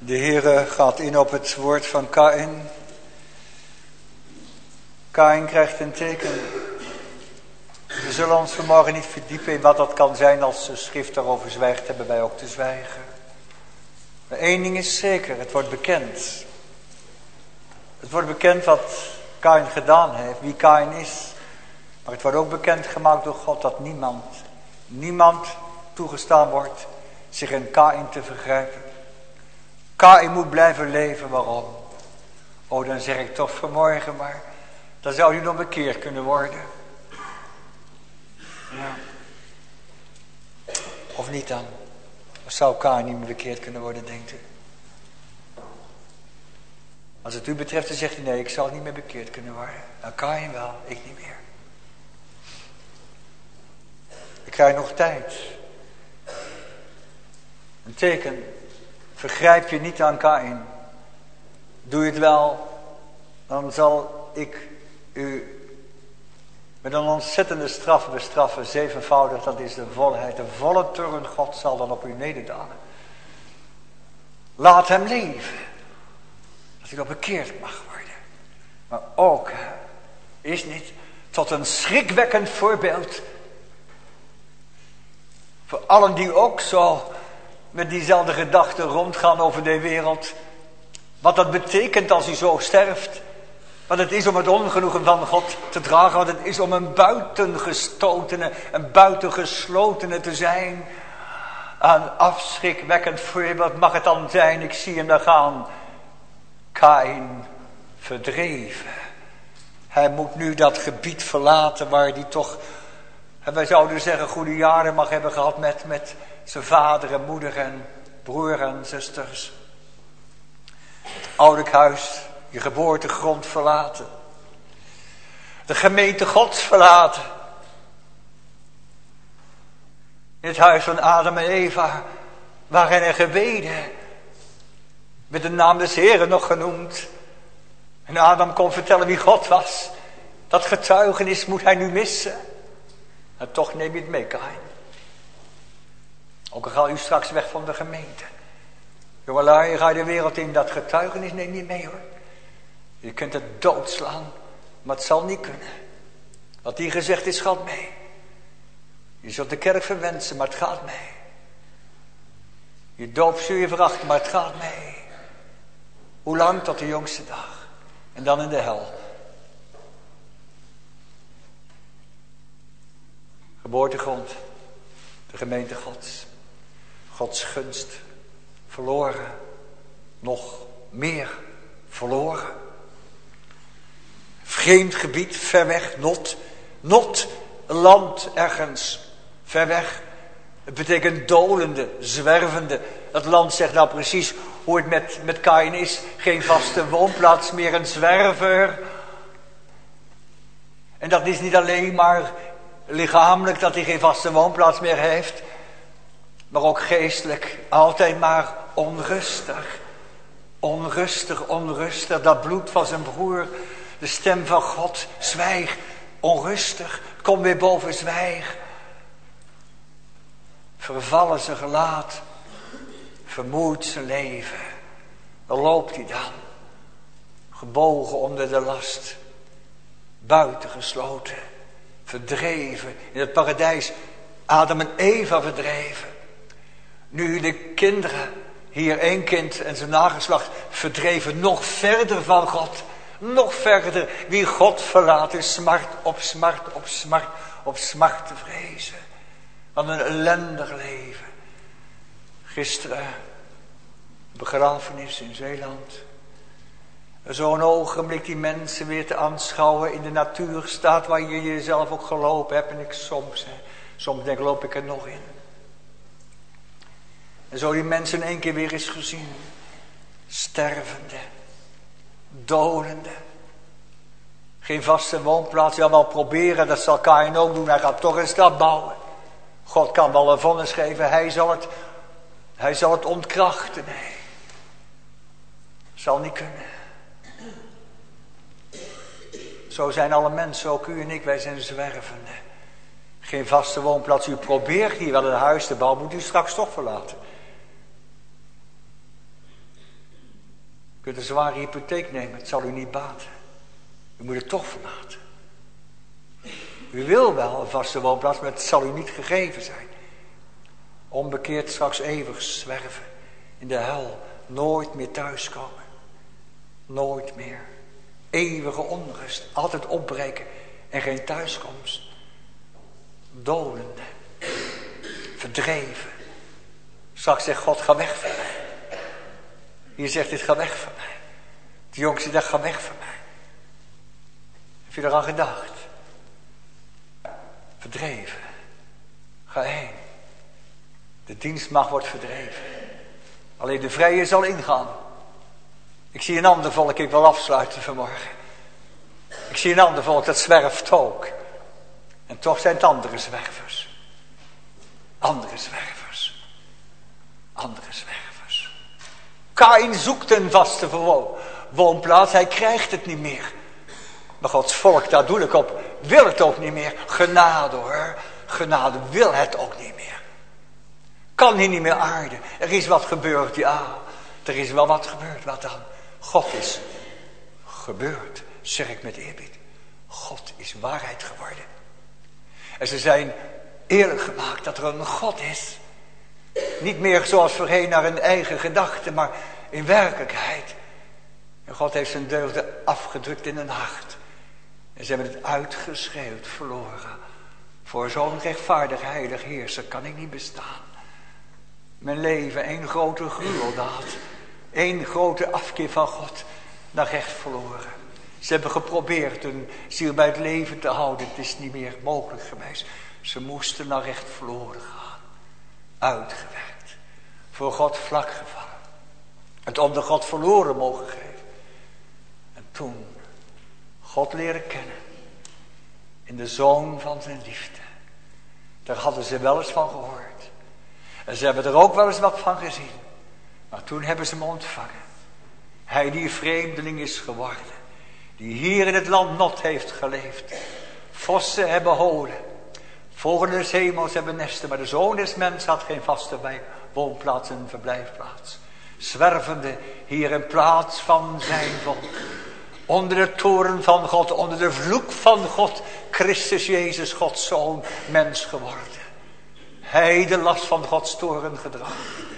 De Heere gaat in op het woord van Kaïn. Kaïn krijgt een teken. We zullen ons vanmorgen niet verdiepen in wat dat kan zijn. Als de schrift daarover zwijgt, hebben wij ook te zwijgen. Maar één ding is zeker, het wordt bekend. Het wordt bekend wat Kaïn gedaan heeft, wie Kaïn is. Maar het wordt ook bekendgemaakt door God dat niemand toegestaan wordt zich in Kaïn te vergrijpen. Kaïn moet blijven leven, waarom? Oh, dan zeg ik toch vanmorgen maar, dan zou hij nog bekeerd kunnen worden. Ja. Of niet dan? Of zou Kaïn niet meer bekeerd kunnen worden, denkt u? Als het u betreft, dan zegt hij nee, ik zal niet meer bekeerd kunnen worden. Nou, Kaïn wel, ik niet meer. Ik krijg nog tijd. Een teken. Vergrijp je niet aan Kaïn. Doe je het wel, dan zal ik u met een ontzettende straf bestraffen. Zevenvoudig, dat is de volheid. De volle toorn God zal dan op u nederdalen. Laat hem leven. Dat hij nog bekeerd mag worden. Maar ook, is niet tot een schrikwekkend voorbeeld. Voor allen die ook zo met diezelfde gedachten rondgaan over de wereld. Wat dat betekent als hij zo sterft. Wat het is om het ongenoegen van God te dragen. Wat het is om een buitengestotene, een buitengeslotene te zijn. Een afschrikwekkend voorbeeld mag het dan zijn. Ik zie hem daar gaan. Kaïn verdreven. Hij moet nu dat gebied verlaten waar hij toch, wij zouden zeggen, goede jaren mag hebben gehad met zijn vader en moeder en broer en zusters. Het ouderlijk huis, je geboortegrond verlaten. De gemeente Gods verlaten. In het huis van Adam en Eva waren er gebeden. Met de naam des Heren nog genoemd. En Adam kon vertellen wie God was. Dat getuigenis moet hij nu missen. En toch neem je het mee, Kaïn. Ook al ga u straks weg van de gemeente. Jongelui, ga je de wereld in, dat getuigenis neem je mee hoor. Je kunt het doodslaan, maar het zal niet kunnen. Wat hier gezegd is, gaat mee. Je zult de kerk verwensen, maar het gaat mee. Je doop zul je verachten, maar het gaat mee. Hoe lang? Tot de jongste dag. En dan in de hel. Geboortegrond. De gemeente Gods. Gods gunst. Verloren. Nog meer verloren. Vreemd gebied, ver weg. Not. Land ergens. Ver weg. Het betekent dolende, zwervende. Het land zegt nou precies hoe het met Kaïn is. Geen vaste woonplaats meer, een zwerver. En dat is niet alleen maar lichamelijk dat hij geen vaste woonplaats meer heeft. Maar ook geestelijk. Altijd maar onrustig. Onrustig. Dat bloed van zijn broer. De stem van God. Zwijg. Onrustig. Kom weer boven, zwijg. Vervallen zijn gelaat. Vermoeid zijn leven. Daar loopt hij dan. Gebogen onder de last. Buitengesloten. Verdreven. In het paradijs. Adam en Eva verdreven. Nu de kinderen. Hier 1 kind en zijn nageslacht. Verdreven nog verder van God. Nog verder. Wie God verlaat is smart op smart op smart op smart te vrezen. Wat een ellendig leven. Gisteren, begrafenis in Zeeland. Zo'n ogenblik die mensen weer te aanschouwen in de natuur staat waar je jezelf ook gelopen hebt. En ik soms denk loop ik er nog in. En zo die mensen in 1 keer weer eens gezien. Stervende. Dolende. Geen vaste woonplaats. Ja, wel proberen, dat zal Kaïn ook doen. Hij gaat toch een stad bouwen. God kan wel een vonnis geven. Hij zal het ontkrachten. Nee. Zal niet kunnen. Zo zijn alle mensen, ook u en ik, wij zijn zwervende. Geen vaste woonplaats. U probeert hier wel een huis te bouwen, moet u straks toch verlaten. kunt een zware hypotheek nemen, het zal u niet baten. U moet het toch verlaten. U wil wel een vaste woonplaats, maar het zal u niet gegeven zijn. Onbekeerd straks eeuwig zwerven in de hel, nooit meer thuiskomen. Nooit meer. Eeuwige onrust, altijd opbreken en geen thuiskomst. Dolende, verdreven. Straks zegt God, ga weg van mij. Hier zegt dit, ga weg van mij. De jongste zegt, ga weg van mij. Heb je eraan gedacht? Verdreven. Ga heen. De dienstmaagd wordt verdreven. Alleen de vrije zal ingaan. Ik zie een ander volk, ik wil afsluiten vanmorgen. Ik zie een ander volk, dat zwerft ook. En toch zijn het andere zwervers. Andere zwervers. Andere zwervers. Kaïn zoekt een vaste woonplaats, hij krijgt het niet meer. Maar Gods volk, daar doe ik op, wil het ook niet meer. Genade hoor, genade wil het ook niet meer. Kan hier niet meer aarden. Er is wat gebeurd, ja. Er is wel wat gebeurd, wat dan? God is gebeurd, zeg ik met eerbied. God is waarheid geworden. En ze zijn eerlijk gemaakt dat er een God is. Niet meer zoals voorheen naar een eigen gedachte, maar in werkelijkheid. En God heeft zijn deugden afgedrukt in hun hart. En ze hebben het uitgeschreeuwd, verloren. Voor zo'n rechtvaardig heilig heerser kan ik niet bestaan. Mijn leven één grote gruweldaad. Eén grote afkeer van God. Naar recht verloren. Ze hebben geprobeerd hun ziel bij het leven te houden. Het is niet meer mogelijk geweest. Ze moesten naar recht verloren gaan. Uitgewerkt. Voor God vlak gevallen. Het onder God verloren mogen geven. En toen God leren kennen. In de Zoon van zijn liefde. Daar hadden ze wel eens van gehoord. En ze hebben er ook wel eens wat van gezien. Maar toen hebben ze hem ontvangen. Hij die vreemdeling is geworden. Die hier in het land Nod heeft geleefd. Vossen hebben holen. Vogelen des hemels hebben nesten. Maar de Zoon des Mens had geen vaste woonplaats en verblijfplaats. Zwervende hier in plaats van zijn volk. Onder de toren van God. Onder de vloek van God. Christus Jezus, Gods Zoon, mens geworden. Hij de last van Gods toren gedragen.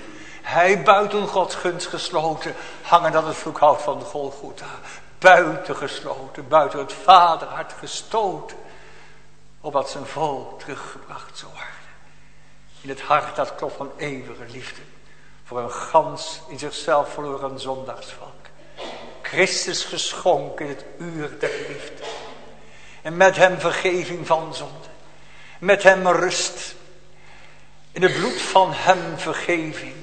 Hij buiten Gods gunst gesloten. Hangen aan het vloekhout van de Golgotha. Buiten gesloten. Buiten het vaderhart gestoten. Opdat zijn volk teruggebracht zou worden. In het hart dat klopt van eeuwige liefde. Voor een gans in zichzelf verloren zondagsvolk. Christus geschonken in het uur der liefde. En met hem vergeving van zonde. Met hem rust. In het bloed van hem vergeving.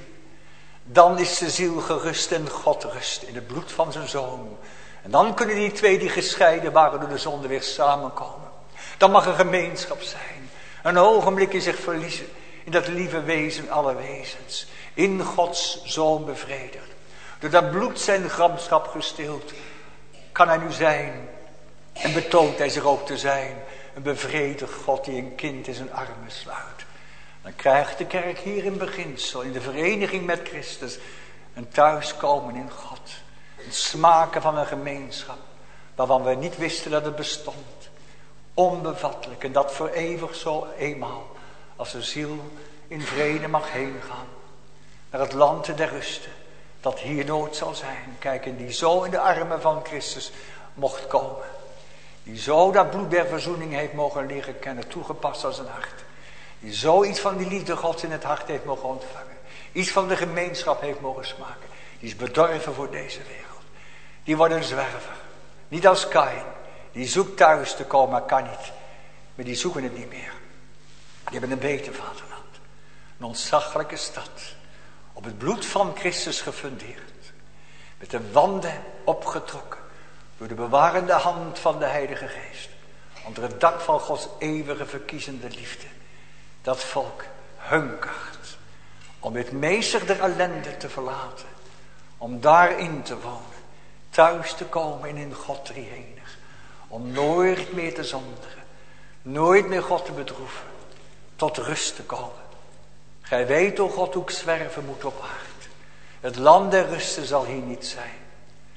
Dan is de ziel gerust en God rust. In het bloed van zijn Zoon. En dan kunnen die twee die gescheiden waren door de zonde weer samenkomen. Dan mag er gemeenschap zijn. Een ogenblik in zich verliezen. In dat lieve wezen aller wezens. In Gods Zoon bevredigd. Door dat bloed zijn gramschap gestild. Kan hij nu zijn. En betoont hij zich ook te zijn. Een bevredigd God die een kind in zijn armen sluit. Dan krijgt de kerk hier in beginsel. In de vereniging met Christus. Een thuiskomen in God. Een smaken van een gemeenschap. Waarvan we niet wisten dat het bestond. Onbevattelijk. En dat voor eeuwig zo eenmaal. Als de ziel in vrede mag heen gaan. Naar het land der rusten. Dat hier nooit zal zijn. Kijk, en die zo in de armen van Christus mocht komen. Die zo dat bloed der verzoening heeft mogen leren kennen. Toegepast als een hart. Die zo iets van die liefde Gods in het hart heeft mogen ontvangen. Iets van de gemeenschap heeft mogen smaken. Die is bedorven voor deze wereld. Die wordt een zwerver. Niet als Kaïn. Die zoekt thuis te komen, maar kan niet. Maar die zoeken het niet meer. Die hebben een beter vaderland. Een ontzaglijke stad. Op het bloed van Christus gefundeerd. Met de wanden opgetrokken. Door de bewarende hand van de Heilige Geest. Onder het dak van Gods eeuwige verkiezende liefde. Dat volk hunkert. Om het meester der ellende te verlaten. Om daarin te wonen. Thuis te komen en in God drieënig. Om nooit meer te zondigen. Nooit meer God te bedroeven. Tot rust te komen. Gij weet, o God, hoe ik zwerven moet op aard. Het land der rusten zal hier niet zijn.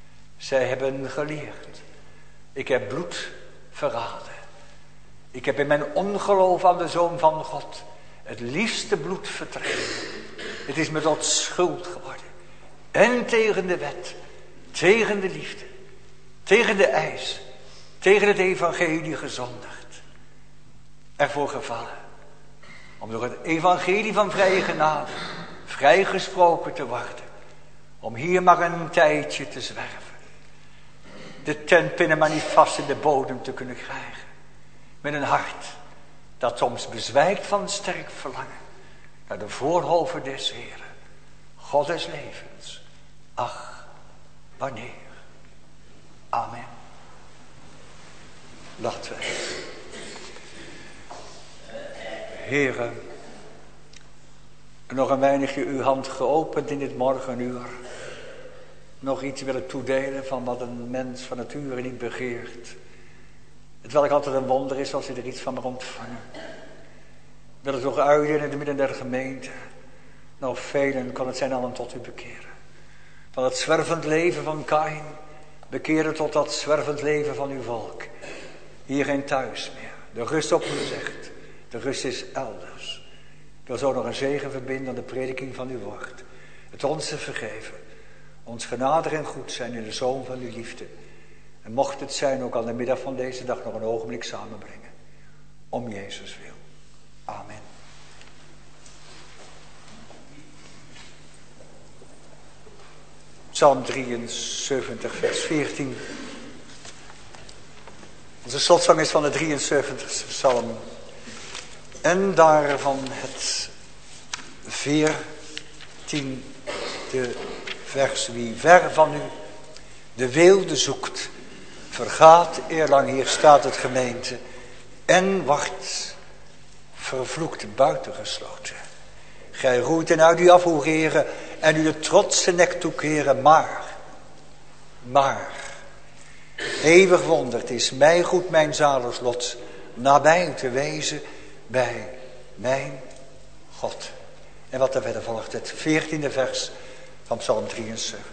Zij hebben geleerd. Ik heb bloed verraden. Ik heb in mijn ongeloof aan de Zoon van God het liefste bloed vertreden. Het is me tot schuld geworden. En tegen de wet, tegen de liefde, tegen de eis, tegen het evangelie gezondigd. Ervoor gevallen. Om door het evangelie van vrije genade vrijgesproken te worden. Om hier maar een tijdje te zwerven. De tentpinnen maar niet vast in de bodem te kunnen krijgen. Met een hart dat soms bezwijkt van sterk verlangen naar de voorhoven des Heren. God des levens. Ach, wanneer. Amen. Laten wij. Heren, nog een weinigje uw hand geopend in dit morgenuur. Nog iets willen toedelen van wat een mens van nature niet begeert. Het welk altijd een wonder is als hij er iets van mag ontvangen. Wil het toch uiten in het midden der gemeente. Nou, velen kan het zijn allen tot u bekeren. Van het zwervend leven van Kain bekeren tot dat zwervend leven van uw volk. Hier geen thuis meer. De rust op u zegt. De rust is elders. Ik wil zo nog een zegen verbinden aan de prediking van uw woord. Het ons te vergeven. Ons genadig en goed zijn in de zoon van uw liefde. En mocht het zijn ook aan de middag van deze dag nog een ogenblik samenbrengen. Om Jezus wil. Amen. Psalm 73 vers 14. Onze slotzang is van de 73e psalm. En daarvan het 14e vers. Wie ver van u de weelde zoekt, vergaat eerlang, hier staat het gemeente, en wordt vervloekt buitengesloten. Gij roeit en uit u afhoereren en u de trotse nek toekeren, maar, eeuwig wonderd is mij goed mijn zaligslot, nabij te wezen bij mijn God. En wat er verder volgt, het 14e vers van Psalm 73.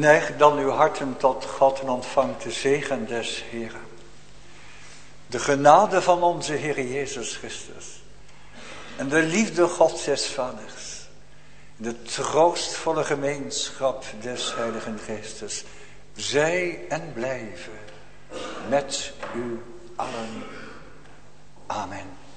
Neig dan uw harten tot God en ontvangt de zegen des Heeren. De genade van onze Heer Jezus Christus. En de liefde Gods des Vaders. De troostvolle gemeenschap des Heiligen Geestes. Zij en blijven met u allen. Amen.